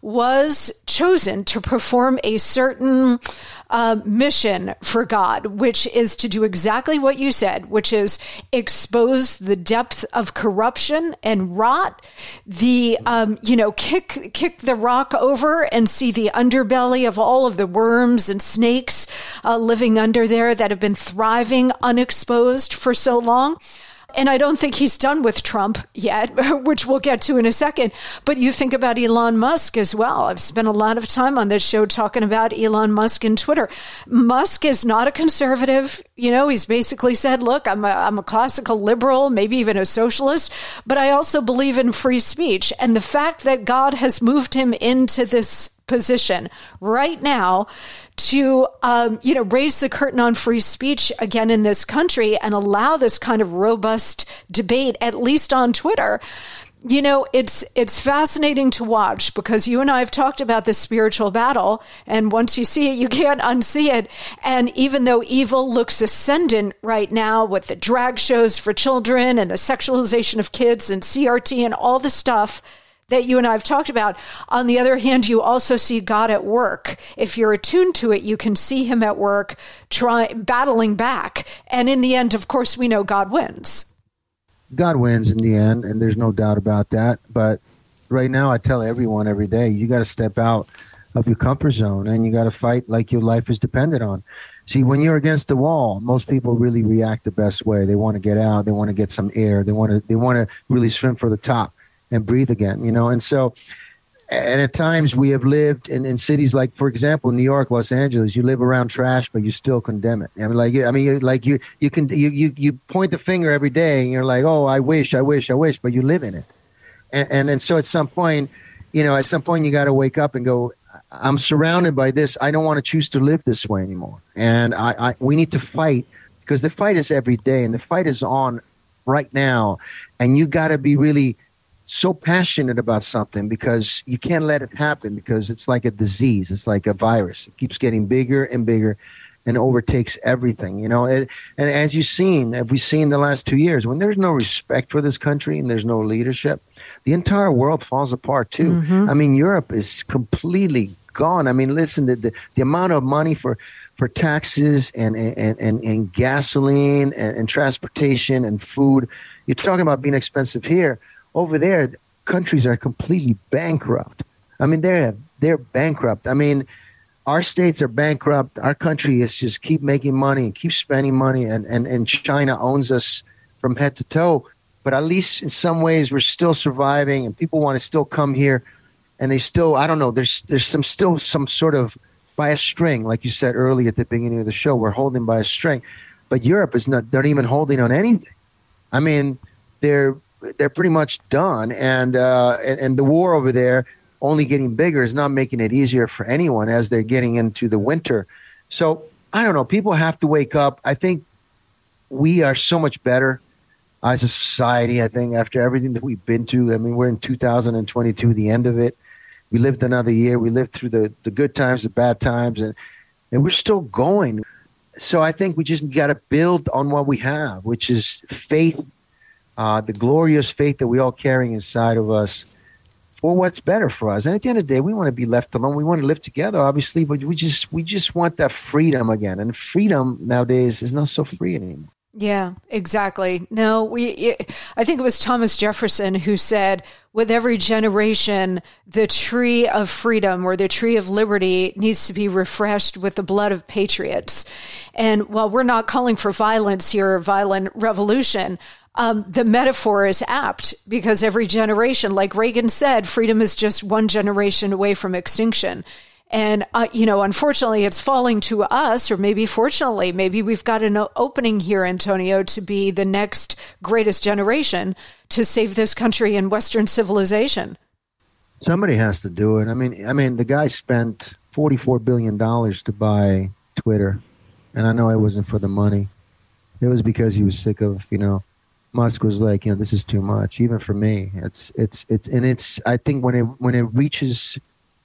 was chosen to perform a certain uh, mission for God, which is to do exactly what you said, which is expose the depth of corruption and rot, the, um, you know, kick, kick the rock over and see the underbelly of all of the worms and snakes uh, living under there that have been thriving unexposed for so long. And I don't think he's done with Trump yet, which we'll get to in a second. But you think about Elon Musk as well. I've spent a lot of time on this show talking about Elon Musk and Twitter. Musk is not a conservative. You know, he's basically said, look, I'm a, I'm a classical liberal, maybe even a socialist, but I also believe in free speech. And the fact that God has moved him into this position right now to, um, you know, raise the curtain on free speech again in this country and allow this kind of robust debate, at least on Twitter. You know, it's it's fascinating to watch because you and I have talked about this spiritual battle, and once you see it, you can't unsee it. And even though evil looks ascendant right now with the drag shows for children and the sexualization of kids and C R T and all the stuff that you and I have talked about. On the other hand, you also see God at work. If you're attuned to it, you can see him at work, try battling back. And in the end, of course, we know God wins. God wins in the end, and there's no doubt about that. But right now, I tell everyone every day, you got to step out of your comfort zone, and you got to fight like your life is dependent on. See, when you're against the wall, most people really react the best way. They want to get out. They want to get some air. They want to. They want to really swim for the top and breathe again, you know. And so, and at times we have lived in, in cities like, for example, New York, Los Angeles. You live around trash, but you still condemn it. I mean, like, I mean, like you, you can, you, you, you point the finger every day, and you're like, oh, I wish, I wish, I wish, but you live in it. And and, and so, at some point, you know, at some point, you got to wake up and go, I'm surrounded by this. I don't want to choose to live this way anymore. And I, I we need to fight, because the fight is every day, and the fight is on right now. And you got to be really so passionate about something, because you can't let it happen, because it's like a disease. It's like a virus. It keeps getting bigger and bigger and overtakes everything, you know. And, and as you've seen, have we seen the last two years, when there's no respect for this country and there's no leadership, the entire world falls apart too. Mm-hmm. I mean, Europe is completely gone. I mean, listen, the, the, the amount of money for, for taxes and, and, and, and gasoline and, and transportation and food, you're talking about being expensive here. Over there, countries are completely bankrupt. I mean, they're they're bankrupt. I mean, our states are bankrupt. Our country is just keep making money and keep spending money, and, and, and China owns us from head to toe. But at least in some ways, we're still surviving, and people want to still come here, and they still, I don't know, there's there's some still some sort of by a string, like you said earlier at the beginning of the show, we're holding by a string. But Europe is not, they're not even holding on anything. I mean, they're they're pretty much done, and, uh, and and the war over there only getting bigger is not making it easier for anyone as they're getting into the winter. So I don't know. People have to wake up. I think we are so much better as a society. I think after everything that we've been to, I mean, we're in two thousand twenty-two, the end of it. We lived another year. We lived through the, the good times, the bad times, and and we're still going. So I think we just got to build on what we have, which is faith. Uh, the glorious faith that we all carry inside of us for what's better for us. And at the end of the day, we want to be left alone. We want to live together, obviously, but we just we just want that freedom again. And freedom nowadays is not so free anymore. Yeah, exactly. No, we. I think it was Thomas Jefferson who said, with every generation, the tree of freedom or the tree of liberty needs to be refreshed with the blood of patriots. And while we're not calling for violence here, violent revolution, Um, the metaphor is apt, because every generation, like Reagan said, freedom is just one generation away from extinction. And, uh, you know, unfortunately, it's falling to us, or maybe fortunately, maybe we've got an opening here, Antonio, to be the next greatest generation to save this country and Western civilization. Somebody has to do it. I mean, I mean, the guy spent forty-four billion dollars to buy Twitter. And I know it wasn't for the money. It was because he was sick of, you know, Musk was like, you know, this is too much, even for me. It's it's it's and it's. I think when it when it reaches,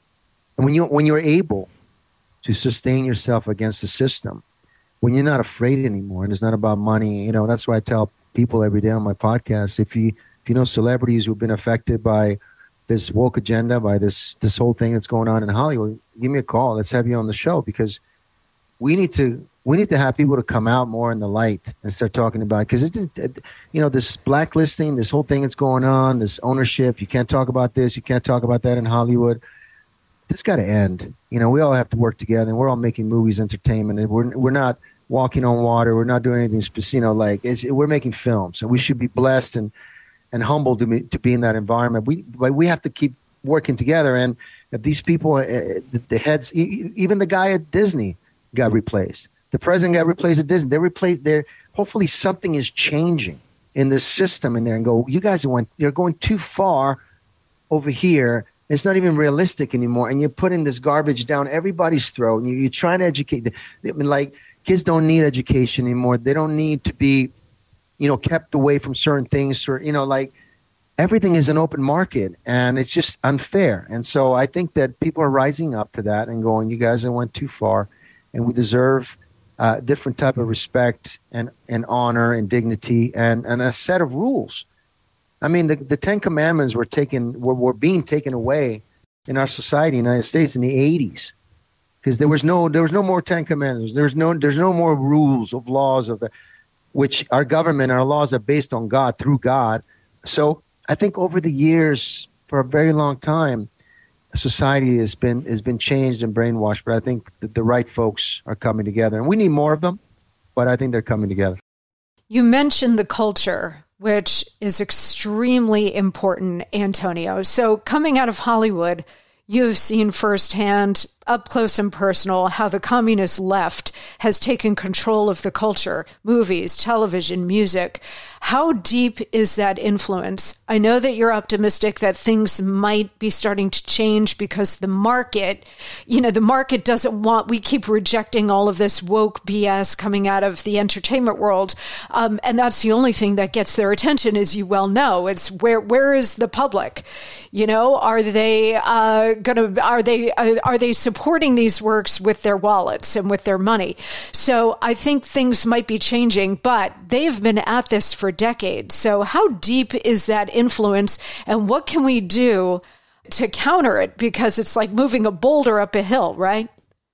when you when you're able to sustain yourself against the system, when you're not afraid anymore, and it's not about money. You know, that's why I tell people every day on my podcast, if you if you know celebrities who've been affected by this woke agenda, by this this whole thing that's going on in Hollywood, give me a call. Let's have you on the show, because we need to we need to have people to come out more in the light and start talking about it. Because it, it, you know, this blacklisting, this whole thing that's going on, this ownership, you can't talk about this, you can't talk about that in Hollywood. It's got to end. You know, we all have to work together, and we're all making movies, entertainment, and we're we're not walking on water. We're not doing anything specific. You know, like it's, we're making films, and we should be blessed and and humbled to be, to be in that environment. We but we have to keep working together. And if these people, uh, the, the heads, even the guy at Disney got replaced. The president got replaced at Disney. They replaced. They're hopefully something is changing in this system in there, and go, you guys went, you're going too far over here. It's not even realistic anymore, and you're putting this garbage down everybody's throat, and you, you're trying to educate. I mean, like, kids don't need education anymore. They don't need to be, you know, kept away from certain things. Or, you know, like, everything is an open market, and it's just unfair. And so I think that people are rising up to that and going, you guys have went too far, and we deserve a different type of respect and, and honor and dignity and, and a set of rules. I mean, the, the Ten Commandments were taken were, were being taken away in our society, in the United States, in the eighties, because there was no there was no more Ten Commandments. There's no there's no more rules of laws of the, which our government, our laws are based on God, through God. So I think over the years, for a very long time, society has been has been changed and brainwashed. But I think that the right folks are coming together, and we need more of them. But I think they're coming together. You mentioned the culture, which is extremely important, Antonio. So coming out of Hollywood, you've seen firsthand, up close and personal, how the communist left has taken control of the culture, movies, television, music. How deep is that influence? I know that you're optimistic that things might be starting to change because the market, you know, the market doesn't want, we keep rejecting all of this woke B S coming out of the entertainment world. Um, and that's the only thing that gets their attention, as you well know. It's where, where is the public? You know, are they uh, going to, are they, uh, are they supporting these works with their wallets and with their money? So I think things might be changing, but they've been at this for decades. So how deep is that influence, and what can we do to counter it? Because it's like moving a boulder up a hill, right?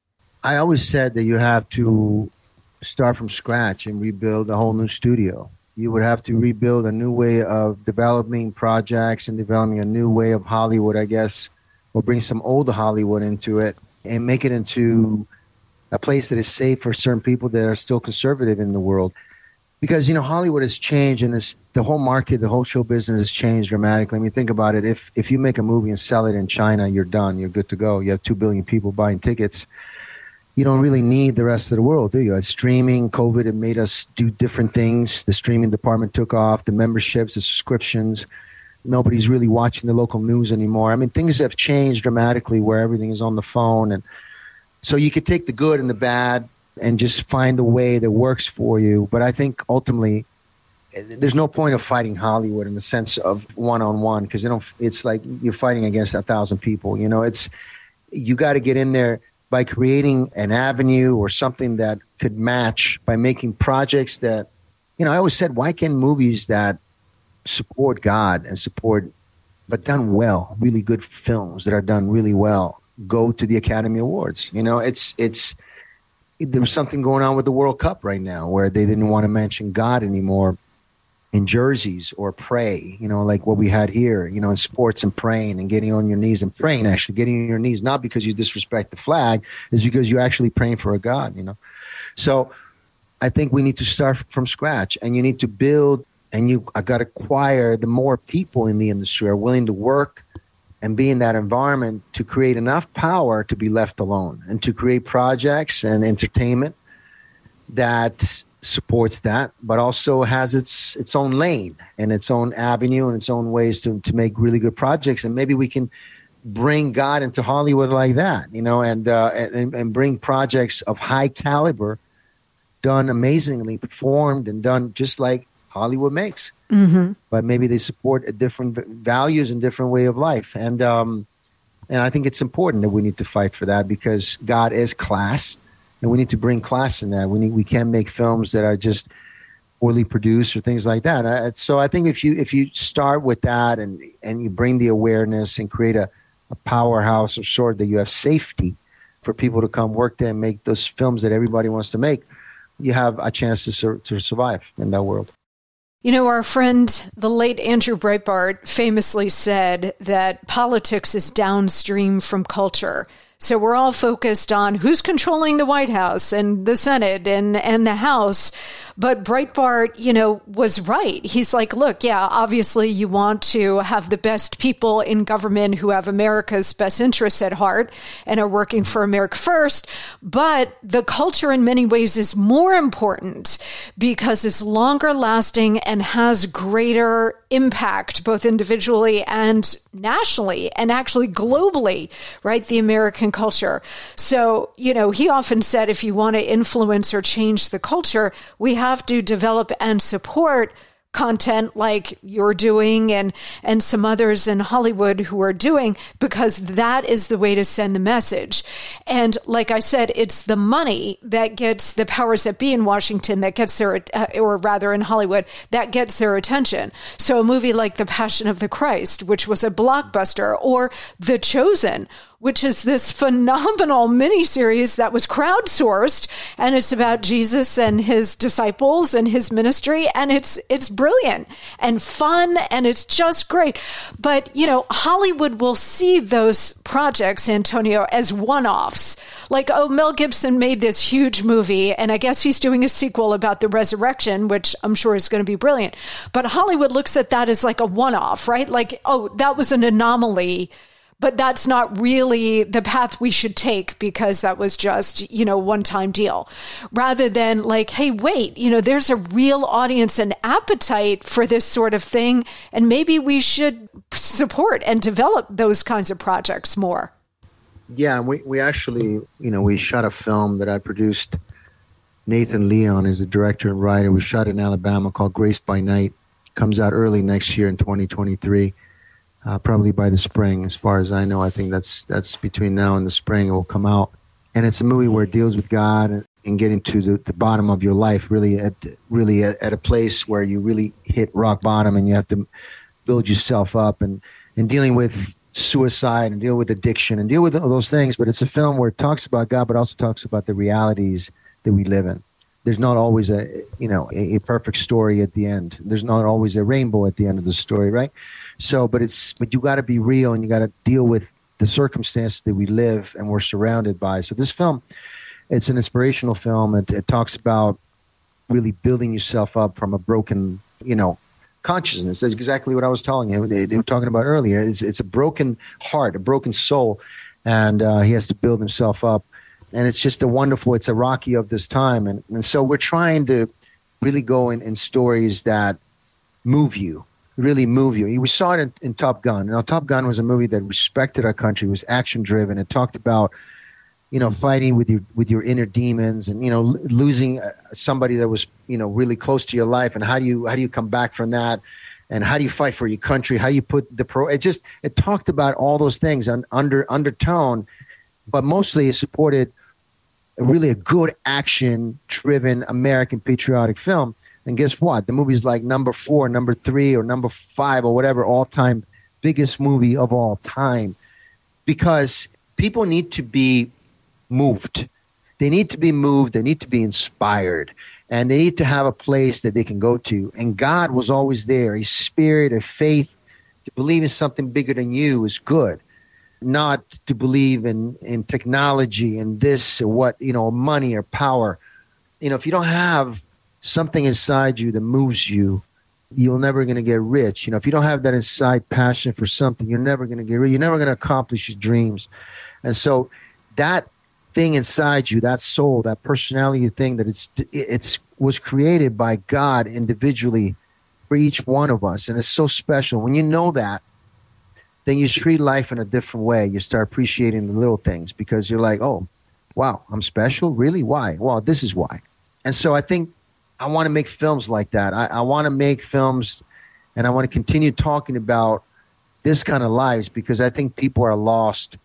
I always said that you have to start from scratch and rebuild a whole new studio. You would have to rebuild a new way of developing projects and developing a new way of Hollywood, I guess, or bring some old Hollywood into it and make it into a place that is safe for certain people that are still conservative in the world. Because, you know, Hollywood has changed, and it's, the whole market, the whole show business has changed dramatically. I mean, think about it. If if you make a movie and sell it in China, you're done. You're good to go. You have two billion people buying tickets. You don't really need the rest of the world, do you? It's streaming, COVID, it made us do different things. The streaming department took off, the memberships, the subscriptions. Nobody's really watching the local news anymore. I mean, things have changed dramatically where everything is on the phone. And so you could take the good and the bad and just find the way that works for you. But I think ultimately, there's no point of fighting Hollywood in the sense of one-on-one, because it's like you're fighting against a thousand people. You know, it's, you got to get in there by creating an avenue or something that could match, by making projects that, you know, I always said, why can't movies that support God and support, but done well, really good films that are done really well, go to the Academy Awards? You know, it's, it's, there was something going on with the World Cup right now where they didn't want to mention God anymore in jerseys or pray, you know, like what we had here, you know, in sports, and praying and getting on your knees and praying, actually getting on your knees, not because you disrespect the flag, is because you're actually praying for a God, you know. So I think we need to start from scratch, and you need to build, and you I got to acquire the more people in the industry are willing to work and be in that environment to create enough power to be left alone, and to create projects and entertainment that supports that, but also has its its own lane and its own avenue and its own ways to, to make really good projects. And maybe we can bring God into Hollywood like that, you know, and, uh, and, and bring projects of high caliber, done amazingly, performed and done just like Hollywood makes. Mm-hmm. but maybe they support a different values and different way of life. And um, and I think it's important that we need to fight for that, because God is class, and we need to bring class in that. We need we can't make films that are just poorly produced or things like that. I, so I think if you if you start with that and and you bring the awareness and create a, a powerhouse of sort, that you have safety for people to come work there and make those films that everybody wants to make, you have a chance to sur- to survive in that world. You know, our friend, the late Andrew Breitbart, famously said that politics is downstream from culture. So we're all focused on who's controlling the White House and the Senate and, and the House. But Breitbart, you know, was right. He's like, look, yeah, obviously you want to have the best people in government who have America's best interests at heart and are working for America first. But the culture in many ways is more important because it's longer lasting and has greater impact, both individually and nationally and actually globally, right? The American culture. So, you know, he often said, if you want to influence or change the culture, we have to develop and support content like you're doing and, and some others in Hollywood who are doing, because that is the way to send the message. And like I said, it's the money that gets the powers that be in Washington that gets their, uh, or rather in Hollywood, that gets their attention. So a movie like The Passion of the Christ, which was a blockbuster, or The Chosen, which is this phenomenal miniseries that was crowdsourced, and it's about Jesus and his disciples and his ministry, and it's it's brilliant and fun, and it's just great. But, you know, Hollywood will see those projects, Antonio, as one-offs. Like, oh, Mel Gibson made this huge movie, and I guess he's doing a sequel about the resurrection, which I'm sure is going to be brilliant. But Hollywood looks at that as like a one-off, right? Like, oh, that was an anomaly. But that's not really the path we should take, because that was just, you know, one-time deal. Rather than like, hey, wait, you know, there's a real audience and appetite for this sort of thing, and maybe we should support and develop those kinds of projects more. Yeah, we, we actually, you know, we shot a film that I produced. Nathan Leon is the director and writer. We shot in Alabama called Grace by Night. Comes out early next year in twenty twenty-three. Uh, probably by the spring, as far as I know. I think that's that's between now and the spring it will come out. And it's a movie where it deals with God and, and getting to the, the bottom of your life, really at really at, at a place where you really hit rock bottom and you have to build yourself up, and, and dealing with suicide and deal with addiction and deal with all those things. But it's a film where it talks about God, but also talks about the realities that we live in. There's not always a, you know, a, a perfect story at the end. There's not always a rainbow at the end of the story, right? So, but it's, but you got to be real, and you got to deal with the circumstances that we live and we're surrounded by. So this film, it's an inspirational film. It, it talks about really building yourself up from a broken, you know, consciousness. That's exactly what I was telling you. They, they were talking about earlier. It's, it's a broken heart, a broken soul, and uh, he has to build himself up. And it's just a wonderful, it's a Rocky of this time. And, and so we're trying to really go in, in stories that move you. Really move you. We saw it in, in Top Gun. Now, Top Gun was a movie that respected our country, was action driven. It talked about, you know, fighting with your with your inner demons, and you know, l- losing somebody that was, you know, really close to your life, and how do you how do you come back from that, and how do you fight for your country? How do you put the pro? It just it talked about all those things on under undertone, but mostly it supported really a good action driven American patriotic film. And guess what? The movie's like number four, number three, or number five, or whatever, all-time biggest movie of all time. Because people need to be moved. They need to be moved. They need to be inspired. And they need to have a place that they can go to. And God was always there. A spirit of faith to believe in something bigger than you is good. Not to believe in, in technology and this or what, you know, money or power. You know, if you don't have something inside you that moves you, you're never going to get rich. You know, if you don't have that inside passion for something, you're never going to get rich. You're never going to accomplish your dreams. And so that thing inside you, that soul, that personality thing, that it's it's was created by God individually for each one of us. And it's so special. When you know that, then you treat life in a different way. You start appreciating the little things, because you're like, oh, wow, I'm special? Really? Why? Well, this is why. And so I think I want to make films like that. I, I want to make films And I want to continue talking about this kind of lives because I think people are lost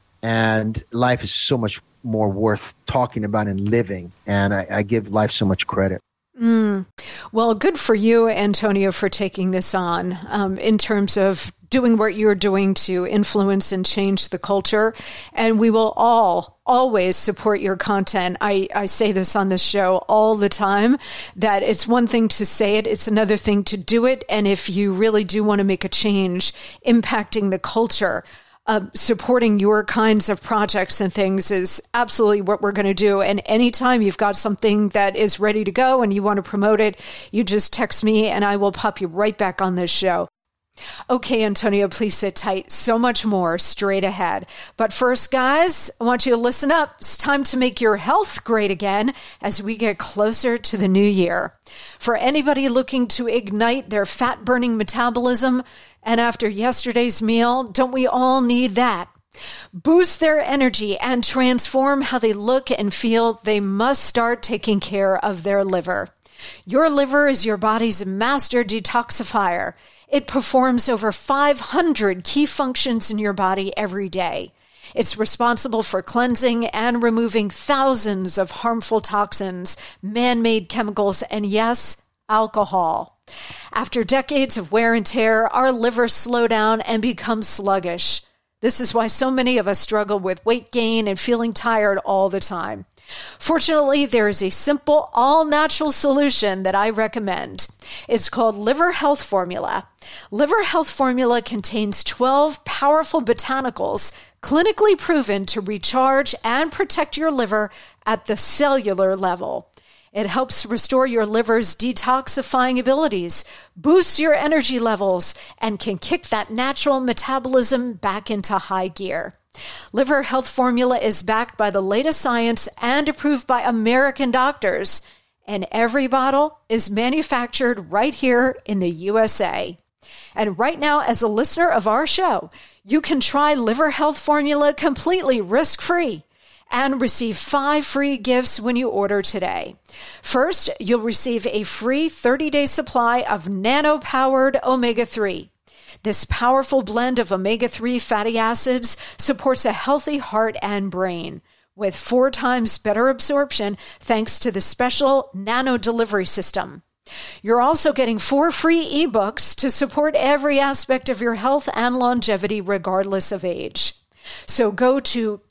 and life is so much more worth talking about and living. And I, I give life so much credit. Mm. Well, good for you, Antonio, for taking this on um, in terms of doing what you're doing to influence and change the culture. And we will all always support your content. I, I say this on this show all the time, that it's one thing to say it, it's another thing to do it. And if you really do want to make a change impacting the culture, Uh, supporting your kinds of projects and things is absolutely what we're going to do. And anytime you've got something that is ready to go and you want to promote it, you just text me and I will pop you right back on this show. Okay, Antonio, please sit tight. So much more straight ahead. But first, guys, I want you to listen up. It's time to make your health great again as we get closer to the new year. For anybody looking to ignite their fat-burning metabolism, and after yesterday's meal, don't we all need that? Boost their energy and transform how they look and feel, they must start taking care of their liver. Your liver is your body's master detoxifier. It performs over five hundred key functions in your body every day. It's responsible for cleansing and removing thousands of harmful toxins, man-made chemicals, and yes, alcohol. After decades of wear and tear, our livers slow down and become sluggish. This is why so many of us struggle with weight gain and feeling tired all the time. Fortunately, there is a simple, all-natural solution that I recommend. It's called Liver Health Formula. Liver Health Formula contains twelve powerful botanicals clinically proven to recharge and protect your liver at the cellular level. It helps restore your liver's detoxifying abilities, boosts your energy levels, and can kick that natural metabolism back into high gear. Liver Health Formula is backed by the latest science and approved by American doctors, and every bottle is manufactured right here in the U S A. And right now, as a listener of our show, you can try Liver Health Formula completely risk-free and receive five free gifts when you order today. First, you'll receive a free thirty-day supply of nano-powered omega three. This powerful blend of omega three fatty acids supports a healthy heart and brain with four times better absorption thanks to the special nano delivery system. You're also getting four free ebooks to support every aspect of your health and longevity regardless of age. So go to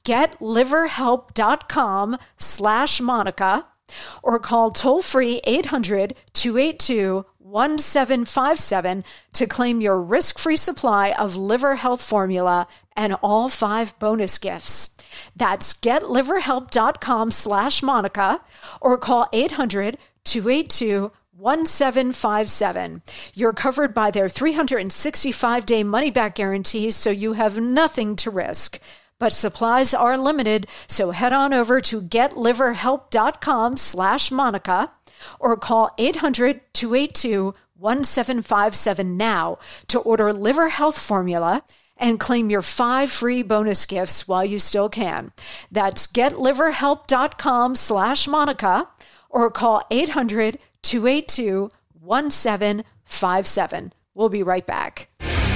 getliverhelp.com slash Monica or call toll-free eight hundred, two eight two, one seven five seven to claim your risk-free supply of Liver Health Formula and all five bonus gifts. That's getliverhelp.com slash Monica or call eight hundred, two eight two, one seven five seven. You're covered by their three hundred sixty-five day money-back guarantee, so you have nothing to risk. But supplies are limited, so head on over to getliverhelp.com slash Monica or call eight hundred, two eight two, one seven five seven now to order Liver Health Formula and claim your five free bonus gifts while you still can. That's getliverhelp.com slash Monica or call eight hundred, two eight two, one seven five seven. We'll be right back.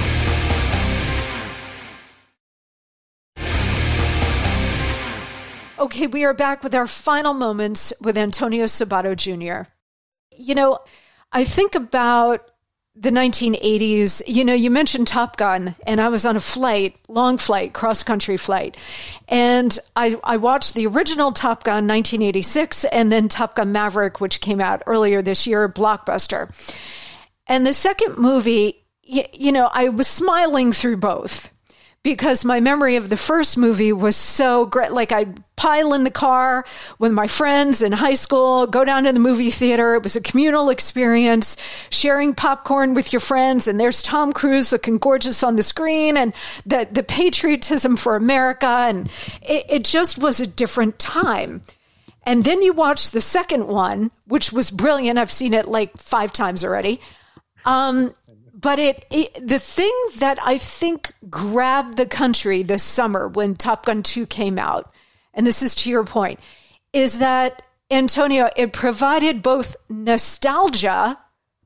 Okay, we are back with our final moments with Antonio Sabato Junior You know, I think about the nineteen eighties. You know, you mentioned Top Gun, and I was on a flight, long flight, cross-country flight. And I, I watched the original Top Gun, nineteen eighty-six, and then Top Gun Maverick, which came out earlier this year, blockbuster. And the second movie, you, you know, I was smiling through both because my memory of the first movie was so great. Like, I'd pile in the car with my friends in high school, go down to the movie theater. It was a communal experience, sharing popcorn with your friends. And there's Tom Cruise looking gorgeous on the screen, and the, the patriotism for America. And it, it just was a different time. And then you watch the second one, which was brilliant. I've seen it like five times already. Um, But it, it, the thing that I think grabbed the country this summer when Top Gun two came out, and this is to your point, is that, Antonio, it provided both nostalgia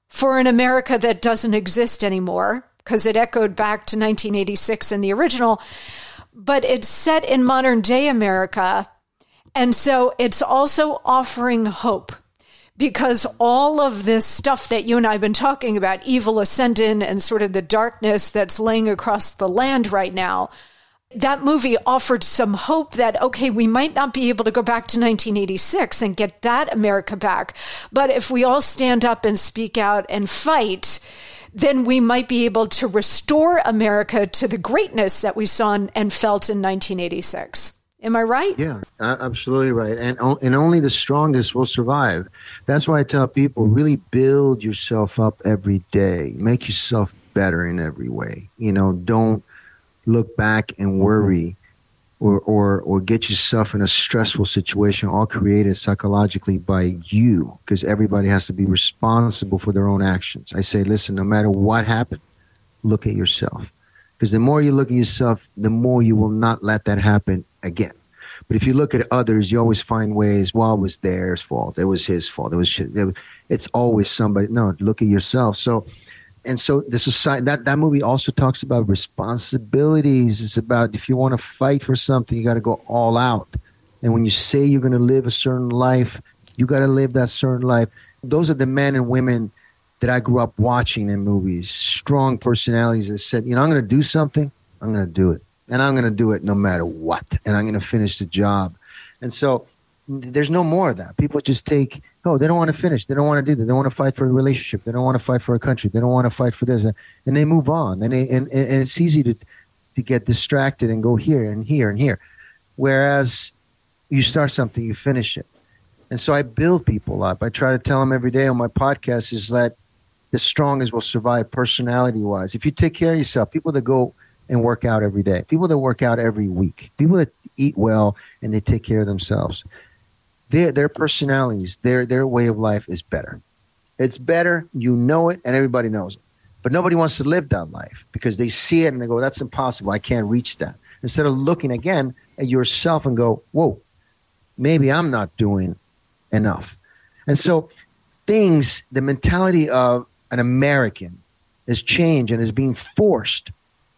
for an America that doesn't exist anymore, because it echoed back to nineteen eighty-six in the original, but it's set in modern day America. And so it's also offering hope, because all of this stuff that you and I have been talking about, evil ascendant and sort of the darkness that's laying across the land right now, that movie offered some hope that, okay, we might not be able to go back to nineteen eighty-six and get that America back, but if we all stand up and speak out and fight, then we might be able to restore America to the greatness that we saw and felt in nineteen eighty-six. Am I right? Yeah, absolutely right. And and only the strongest will survive. That's why I tell people, really build yourself up every day. Make yourself better in every way. You know, don't look back and worry or, or, or get yourself in a stressful situation all created psychologically by you, because everybody has to be responsible for their own actions. I say, listen, no matter what happened, look at yourself. Because the more you look at yourself, the more you will not let that happen again. But if you look at others, you always find ways, well, it was their fault. It was his fault. It was shit. It's always somebody. No, look at yourself. So, and so the society, that, that movie also talks about responsibilities. It's about, if you want to fight for something, you got to go all out. And when you say you're going to live a certain life, you got to live that certain life. Those are the men and women that I grew up watching in movies, strong personalities that said, you know, I'm going to do something, I'm going to do it. And I'm going to do it no matter what. And I'm going to finish the job. And so there's no more of that. People just take, oh, they don't want to finish. They don't want to do that. They don't want to fight for a relationship. They don't want to fight for a country. They don't want to fight for this. And they move on. And, they, and, and it's easy to, to get distracted and go here and here and here. Whereas you start something, you finish it. And so I build people up. I try to tell them every day on my podcast is that the strongest will survive personality-wise. If you take care of yourself, people that go and work out every day, people that work out every week, people that eat well and they take care of themselves, their their personalities, their their way of life is better. It's better, you know it, and everybody knows it. But nobody wants to live that life because they see it and they go, that's impossible, I can't reach that. Instead of looking again at yourself and go, whoa, maybe I'm not doing enough. And so things, the mentality of an American is changed and is being forced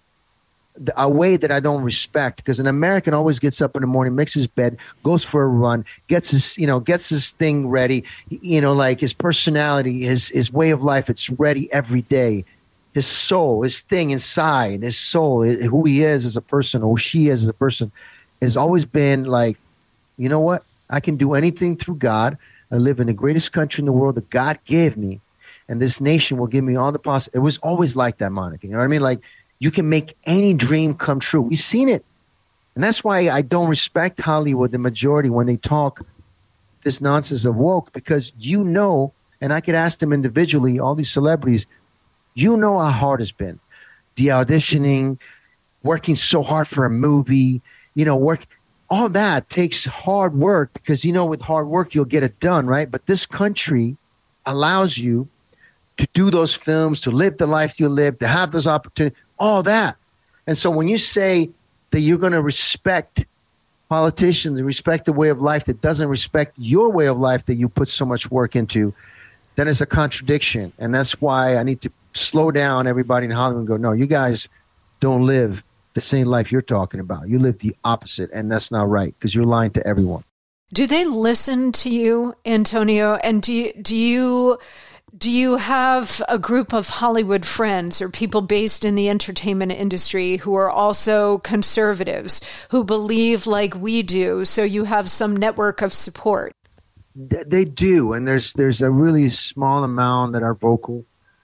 a way that I don't respect, because an American always gets up in the morning, makes his bed, goes for a run, gets his, you know, gets his thing ready, you know, like his personality, his, his way of life, it's ready every day. His soul, his thing inside, his soul, who he is as a person, or who she is as a person, has always been like, you know what? I can do anything through God. I live in the greatest country in the world that God gave me, and this nation will give me all the possible. It was always like that, Monica. You know what I mean? Like, you can make any dream come true. We've seen it. And that's why I don't respect Hollywood, the majority, when they talk this nonsense of woke, because you know, and I could ask them individually, all these celebrities, you know how hard it's been. The auditioning, working so hard for a movie, you know, work, all that takes hard work, because, you know, with hard work, you'll get it done, right? But this country allows you to do those films, to live the life you live, to have those opportunities, all that. And so when you say that you're going to respect politicians and respect the way of life that doesn't respect your way of life that you put so much work into, then it's a contradiction. And that's why I need to slow down everybody in Hollywood and go, no, you guys don't live the same life you're talking about. You live the opposite, and that's not right, because you're lying to everyone. Do they listen to you, Antonio? And do you, do you... Do you have a group of Hollywood friends or people based in the entertainment industry who are also conservatives, who believe like we do, so you have some network of support? They do, and there's there's a really small amount that are vocal,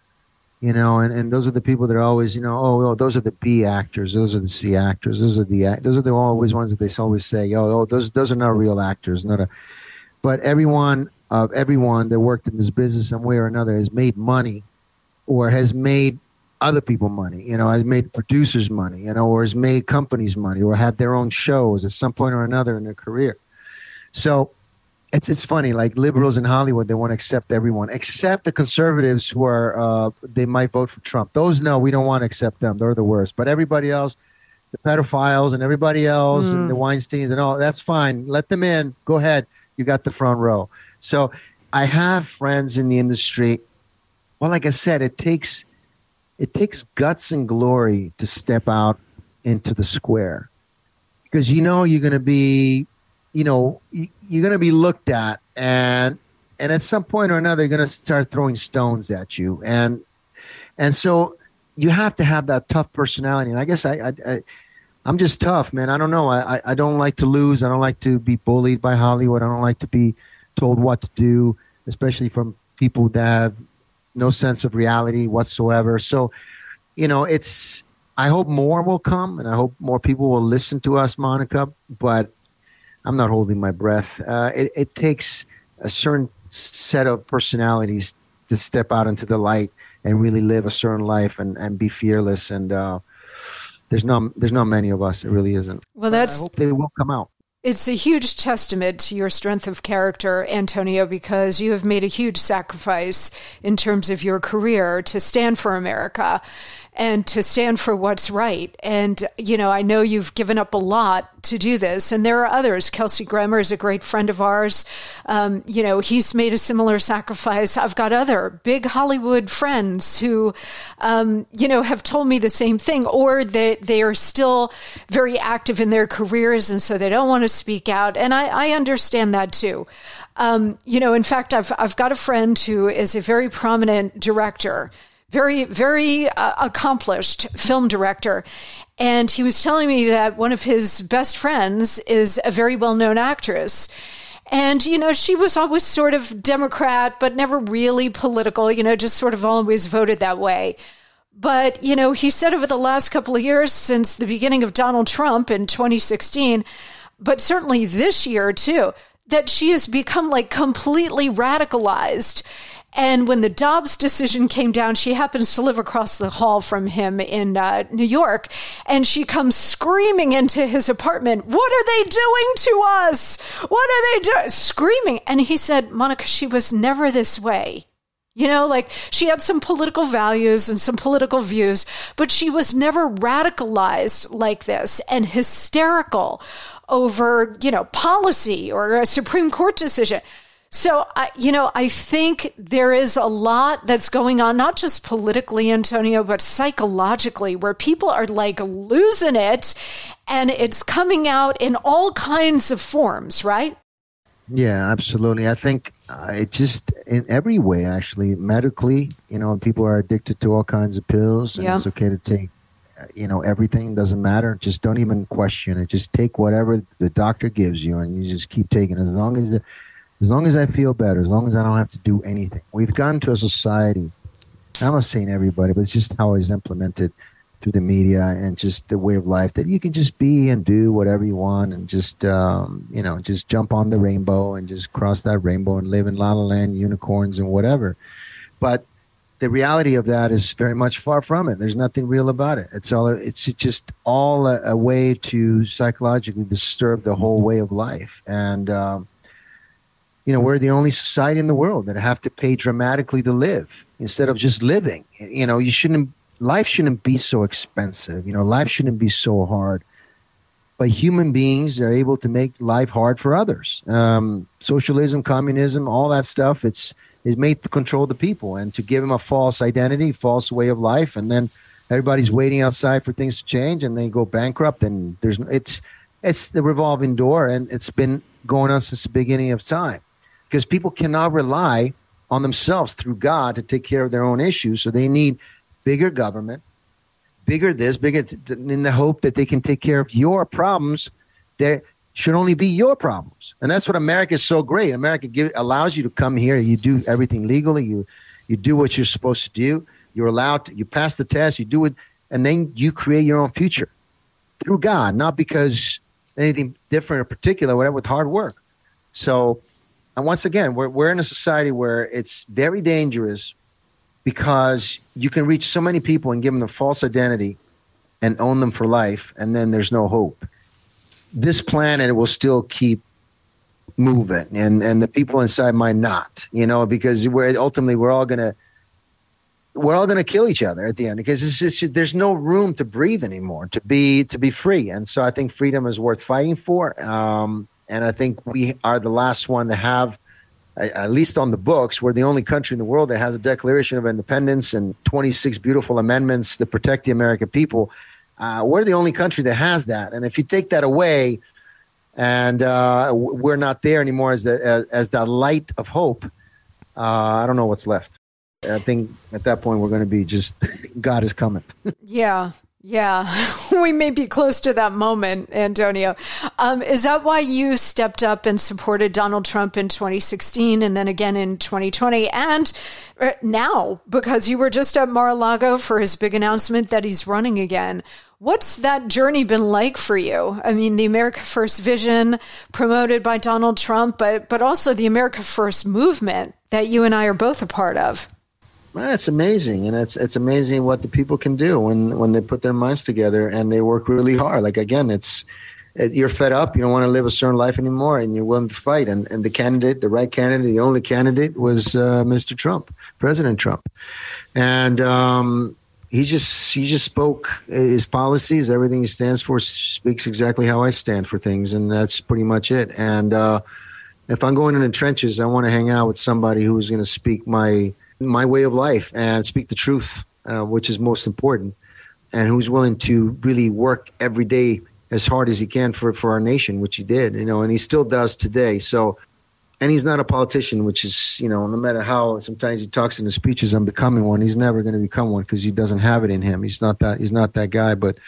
you know, and, and those are the people that are always, you know, oh, oh, those are the B actors, those are the C actors, those are the those are the always ones that they always say, oh, oh those those are not real actors, not a, but everyone. Of everyone that worked in this business some way or another has made money, or has made other people money, you know, has made producers money, you know, or has made companies money, or had their own shows at some point or another in their career. So it's it's funny, like liberals in Hollywood, they want to accept everyone, except the conservatives who are, uh, they might vote for Trump. Those, no, we don't want to accept them. They're the worst. But everybody else, the pedophiles and everybody else, mm. and the Weinsteins and all, that's fine. Let them in. Go ahead. You got the front row. So I have friends in the industry well, like I said, it takes it takes guts and glory to step out into the square, because you know you're going to be, you know, you're going to be looked at, and and at some point or another, they're going to start throwing stones at you, and and so you have to have that tough personality. And I guess I, I, I I'm just tough, man. I don't know. I, I don't like to lose. I don't like to be bullied by Hollywood. I don't like to be told what to do, especially from people that have no sense of reality whatsoever. So, you know, it's, I hope more will come, and I hope more people will listen to us, Monica, but I'm not holding my breath. Uh, it, it takes a certain set of personalities to step out into the light and really live a certain life and, and be fearless. And uh, there's not, there's not many of us. It really isn't. Well, that's, I hope they will come out. It's a huge testament to your strength of character, Antonio, because you have made a huge sacrifice in terms of your career to stand for America and to stand for what's right. And, you know, I know you've given up a lot to do this, and there are others. Kelsey Grammer is a great friend of ours. Um, you know, he's made a similar sacrifice. I've got other big Hollywood friends who, um, you know, have told me the same thing, or they, they are still very active in their careers, and so they don't want to speak out. And I, I understand that too. Um, you know, in fact, I've, I've got a friend who is a very prominent director, very, very uh, accomplished film director. And he was telling me that one of his best friends is a very well-known actress. And, you know, she was always sort of Democrat, but never really political, you know, just sort of always voted that way. But, you know, he said over the last couple of years, since the beginning of Donald Trump in twenty sixteen, but certainly this year too, that she has become like completely radicalized. And when the Dobbs decision came down, she happens to live across the hall from him in uh, New York, and she comes screaming into his apartment, "What are they doing to us? What are they doing?" Screaming. And he said, Monica, she was never this way. You know, like she had some political values and some political views, but she was never radicalized like this and hysterical over, you know, policy or a Supreme Court decision. So, I, you know, I think there is a lot that's going on, not just politically, Antonio, but psychologically, where people are like losing it, and it's coming out in all kinds of forms, right? Yeah, absolutely. I think uh, it just in every way, actually, medically, you know, people are addicted to all kinds of pills, and yeah. It's okay to take, uh, you know, everything doesn't matter. Just don't even question it. Just take whatever the doctor gives you, and you just keep taking it as long as the, As long as I feel better, as long as I don't have to do anything. We've gotten to a society, I'm not saying everybody, but it's just how it's implemented through the media and just the way of life, that you can just be and do whatever you want and just, um, you know, just jump on the rainbow and just cross that rainbow and live in La La Land, unicorns and whatever. But the reality of that is very much far from it. There's nothing real about it. It's all, it's just all a, a way to psychologically disturb the whole way of life. And, um, you know, we're the only society in the world that have to pay dramatically to live instead of just living. You know, you shouldn't, life shouldn't be so expensive. You know, life shouldn't be so hard. But human beings are able to make life hard for others. Um, socialism, communism, all that stuff, it's, it's made to control the people and to give them a false identity, false way of life. And then everybody's waiting outside for things to change, and they go bankrupt. And there's, it's, it's the revolving door, and it's been going on since the beginning of time. Because people cannot rely on themselves through God to take care of their own issues. So they need bigger government, bigger this, bigger t- t- in the hope that they can take care of your problems. There should only be your problems. And that's what America is so great. America give, allows you to come here. You do everything legally. You you do what you're supposed to do. You're allowed to, you pass the test, you do it, and then you create your own future through God, not because anything different or particular, whatever, with hard work. So, and once again, we're we're in a society where it's very dangerous because you can reach so many people and give them a false identity and own them for life, and then there's no hope. This planet will still keep moving, and, and the people inside might not, you know, because we're ultimately we're all gonna we're all gonna kill each other at the end, because it's, it's, there's no room to breathe anymore, to be to be free. And so I think freedom is worth fighting for. Um, And I think we are the last one to have at least on the books, we're the only country in the world that has a Declaration of Independence and twenty-six beautiful amendments that protect the American people. Uh, we're the only country that has that. And if you take that away and uh, we're not there anymore as the, as, as the light of hope, uh, I don't know what's left. I think at that point we're going to be just, God is coming. Yeah. Yeah, we may be close to that moment, Antonio. Um, is that why you stepped up and supported Donald Trump in twenty sixteen and then again in twenty twenty and now because you were just at Mar-a-Lago for his big announcement that he's running again? What's that journey been like for you? I mean, the America First vision promoted by Donald Trump, but but also the America First movement that you and I are both a part of. Well, it's amazing, and it's it's amazing what the people can do when, when they put their minds together and they work really hard. Like, again, it's it, you're fed up, you don't want to live a certain life anymore, and you're willing to fight. And, and the candidate, the right candidate, the only candidate was uh, Mister Trump, President Trump. And um, he just he just spoke his policies, everything he stands for speaks exactly how I stand for things, and that's pretty much it. And uh, if I'm going in the trenches, I want to hang out with somebody who's going to speak my my way of life and speak the truth, uh, which is most important, and who's willing to really work every day as hard as he can for, for our nation, which he did, you know, and he still does today. So, and he's not a politician, which is, you know, no matter how sometimes he talks in his speeches, I'm becoming one. He's never going to become one because he doesn't have it in him. He's not that, he's not that guy. But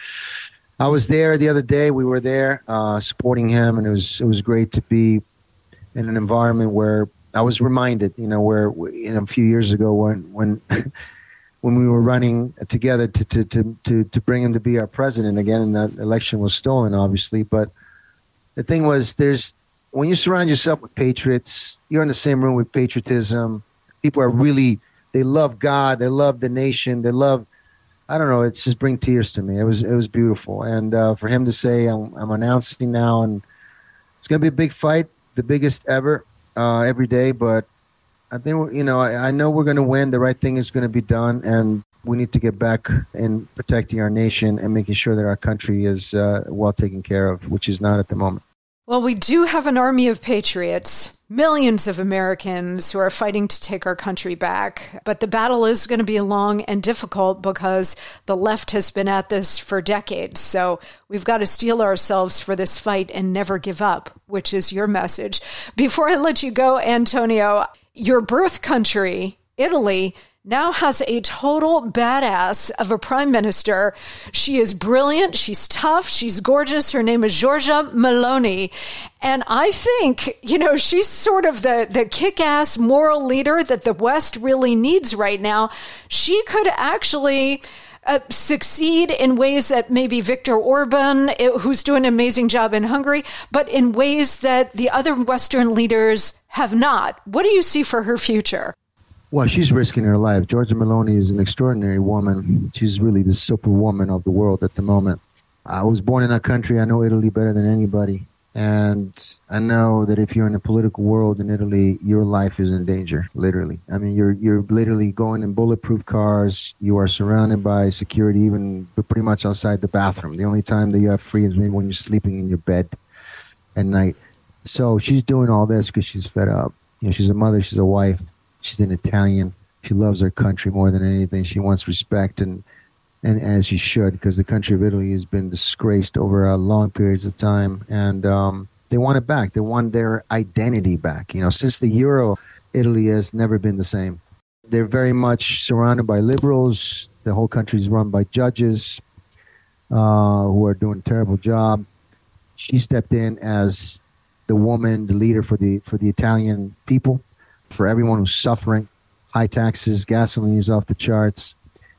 I was there the other day. We were there uh, supporting him, and it was, it was great to be in an environment where I was reminded, you know, where you know, a few years ago when when when we were running together to, to, to, to, to bring him to be our president again, and that election was stolen, obviously. But the thing was, there's when you surround yourself with patriots, you're in the same room with patriotism. People are really, they love God, they love the nation, they love, I don't know, it's just bring tears to me. It was it was beautiful. And uh, for him to say, I'm, I'm announcing now, and it's going to be a big fight, the biggest ever. Uh, every day, but I think, you know, I, I know we're going to win. The right thing is going to be done, and we need to get back in protecting our nation and making sure that our country is uh, well taken care of, which is not at the moment. Well, we do have an army of patriots, millions of Americans who are fighting to take our country back. But the battle is going to be long and difficult because the left has been at this for decades. So we've got to steel ourselves for this fight and never give up, which is your message. Before I let you go, Antonio, your birth country, Italy, now has a total badass of a prime minister. She is brilliant. She's tough. She's gorgeous. Her name is Giorgia Meloni. And I think, you know, she's sort of the, the kick-ass moral leader that the West really needs right now. She could actually uh, succeed in ways that maybe Viktor Orban, who's doing an amazing job in Hungary, but in ways that the other Western leaders have not. What do you see for her future? Well, she's risking her life. Giorgia Meloni is an extraordinary woman. She's really the superwoman of the world at the moment. I was born in that country. I know Italy better than anybody. And I know that if you're in the political world in Italy, your life is in danger, literally. I mean, you're you're literally going in bulletproof cars. You are surrounded by security, even pretty much outside the bathroom. The only time that you have free is maybe when you're sleeping in your bed at night. So she's doing all this because she's fed up. You know, she's a mother. She's a wife. She's an Italian. She loves her country more than anything. She wants respect, and and as she should, because the country of Italy has been disgraced over uh, long periods of time, and um, they want it back. They want their identity back. You know, since the Euro, Italy has never been the same. They're very much surrounded by liberals. The whole country is run by judges uh, who are doing a terrible job. She stepped in as the woman, the leader for the for the Italian people. For everyone who's suffering, high taxes, gasoline is off the charts.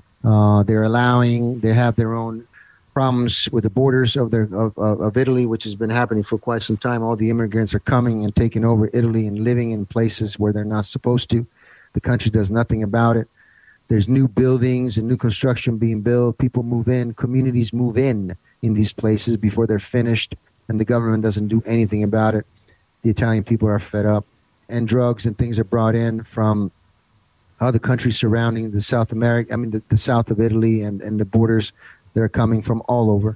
Uh, they're allowing, they have their own problems with the borders of their of, of, of Italy, which has been happening for quite some time. All the immigrants are coming and taking over Italy and living in places where they're not supposed to. The country does nothing about it. There's new buildings and new construction being built. People move in, communities move in in these places before they're finished, and the government doesn't do anything about it. The Italian people are fed up. And drugs and things are brought in from other countries surrounding the South America, I mean, the, the south of Italy and, and the borders. They're coming from all over.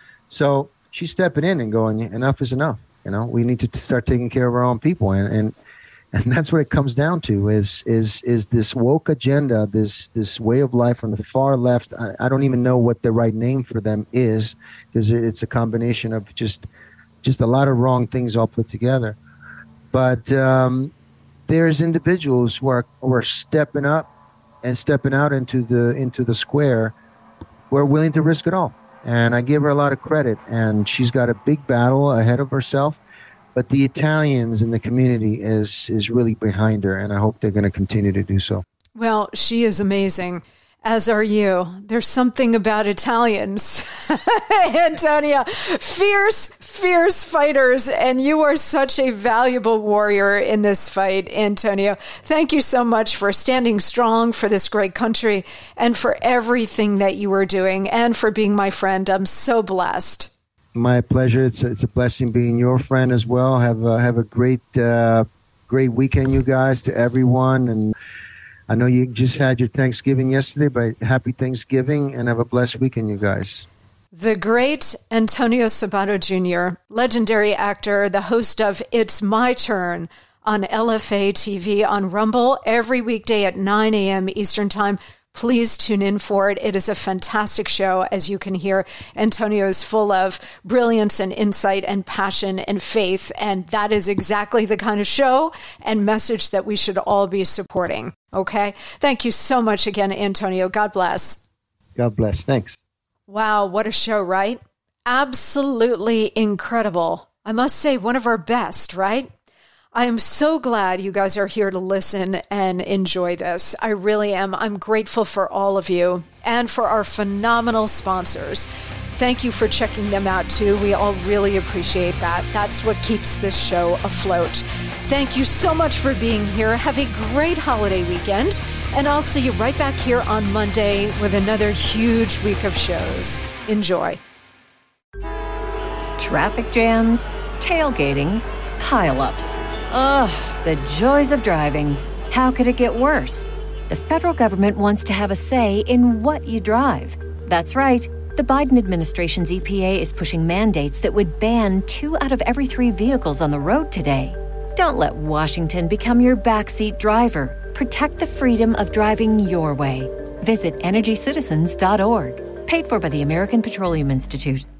So she's stepping in and going, enough is enough. You know, we need to start taking care of our own people. And, and And that's what it comes down to is is is this woke agenda, this this way of life on the far left. I, I don't even know what the right name for them is, because it's a combination of just just a lot of wrong things all put together. But um, there's individuals who are who are stepping up and stepping out into the into the square, who are willing to risk it all. And I give her a lot of credit. And she's got a big battle ahead of herself. But the Italians in the community is is really behind her, and I hope they're going to continue to do so. Well, she is amazing, as are you. There's something about Italians, Antonio, fierce, fierce fighters, and you are such a valuable warrior in this fight, Antonio. Thank you so much for standing strong for this great country and for everything that you are doing and for being my friend. I'm so blessed. My pleasure. It's a, it's a blessing being your friend as well. Have a, have a great uh, great weekend, you guys, to everyone. And I know you just had your Thanksgiving yesterday, but happy Thanksgiving and have a blessed weekend, you guys. The great Antonio Sabato Junior, legendary actor, the host of It's My Turn on L F A T V on Rumble every weekday at nine a.m. Eastern Time. Please tune in for it. It is a fantastic show. As you can hear, Antonio is full of brilliance and insight and passion and faith. And that is exactly the kind of show and message that we should all be supporting. Okay? Thank you so much again, Antonio. God bless. God bless. Thanks. Wow, what a show, right? Absolutely incredible. I must say, one of our best, right? I am so glad you guys are here to listen and enjoy this. I really am. I'm grateful for all of you and for our phenomenal sponsors. Thank you for checking them out too. We all really appreciate that. That's what keeps this show afloat. Thank you so much for being here. Have a great holiday weekend. And I'll see you right back here on Monday with another huge week of shows. Enjoy. Traffic jams, tailgating, pile-ups. Ugh, the joys of driving. How could it get worse? The federal government wants to have a say in what you drive. That's right. The Biden administration's E P A is pushing mandates that would ban two out of every three vehicles on the road today. Don't let Washington become your backseat driver. Protect the freedom of driving your way. Visit energy citizens dot org. Paid for by the American Petroleum Institute.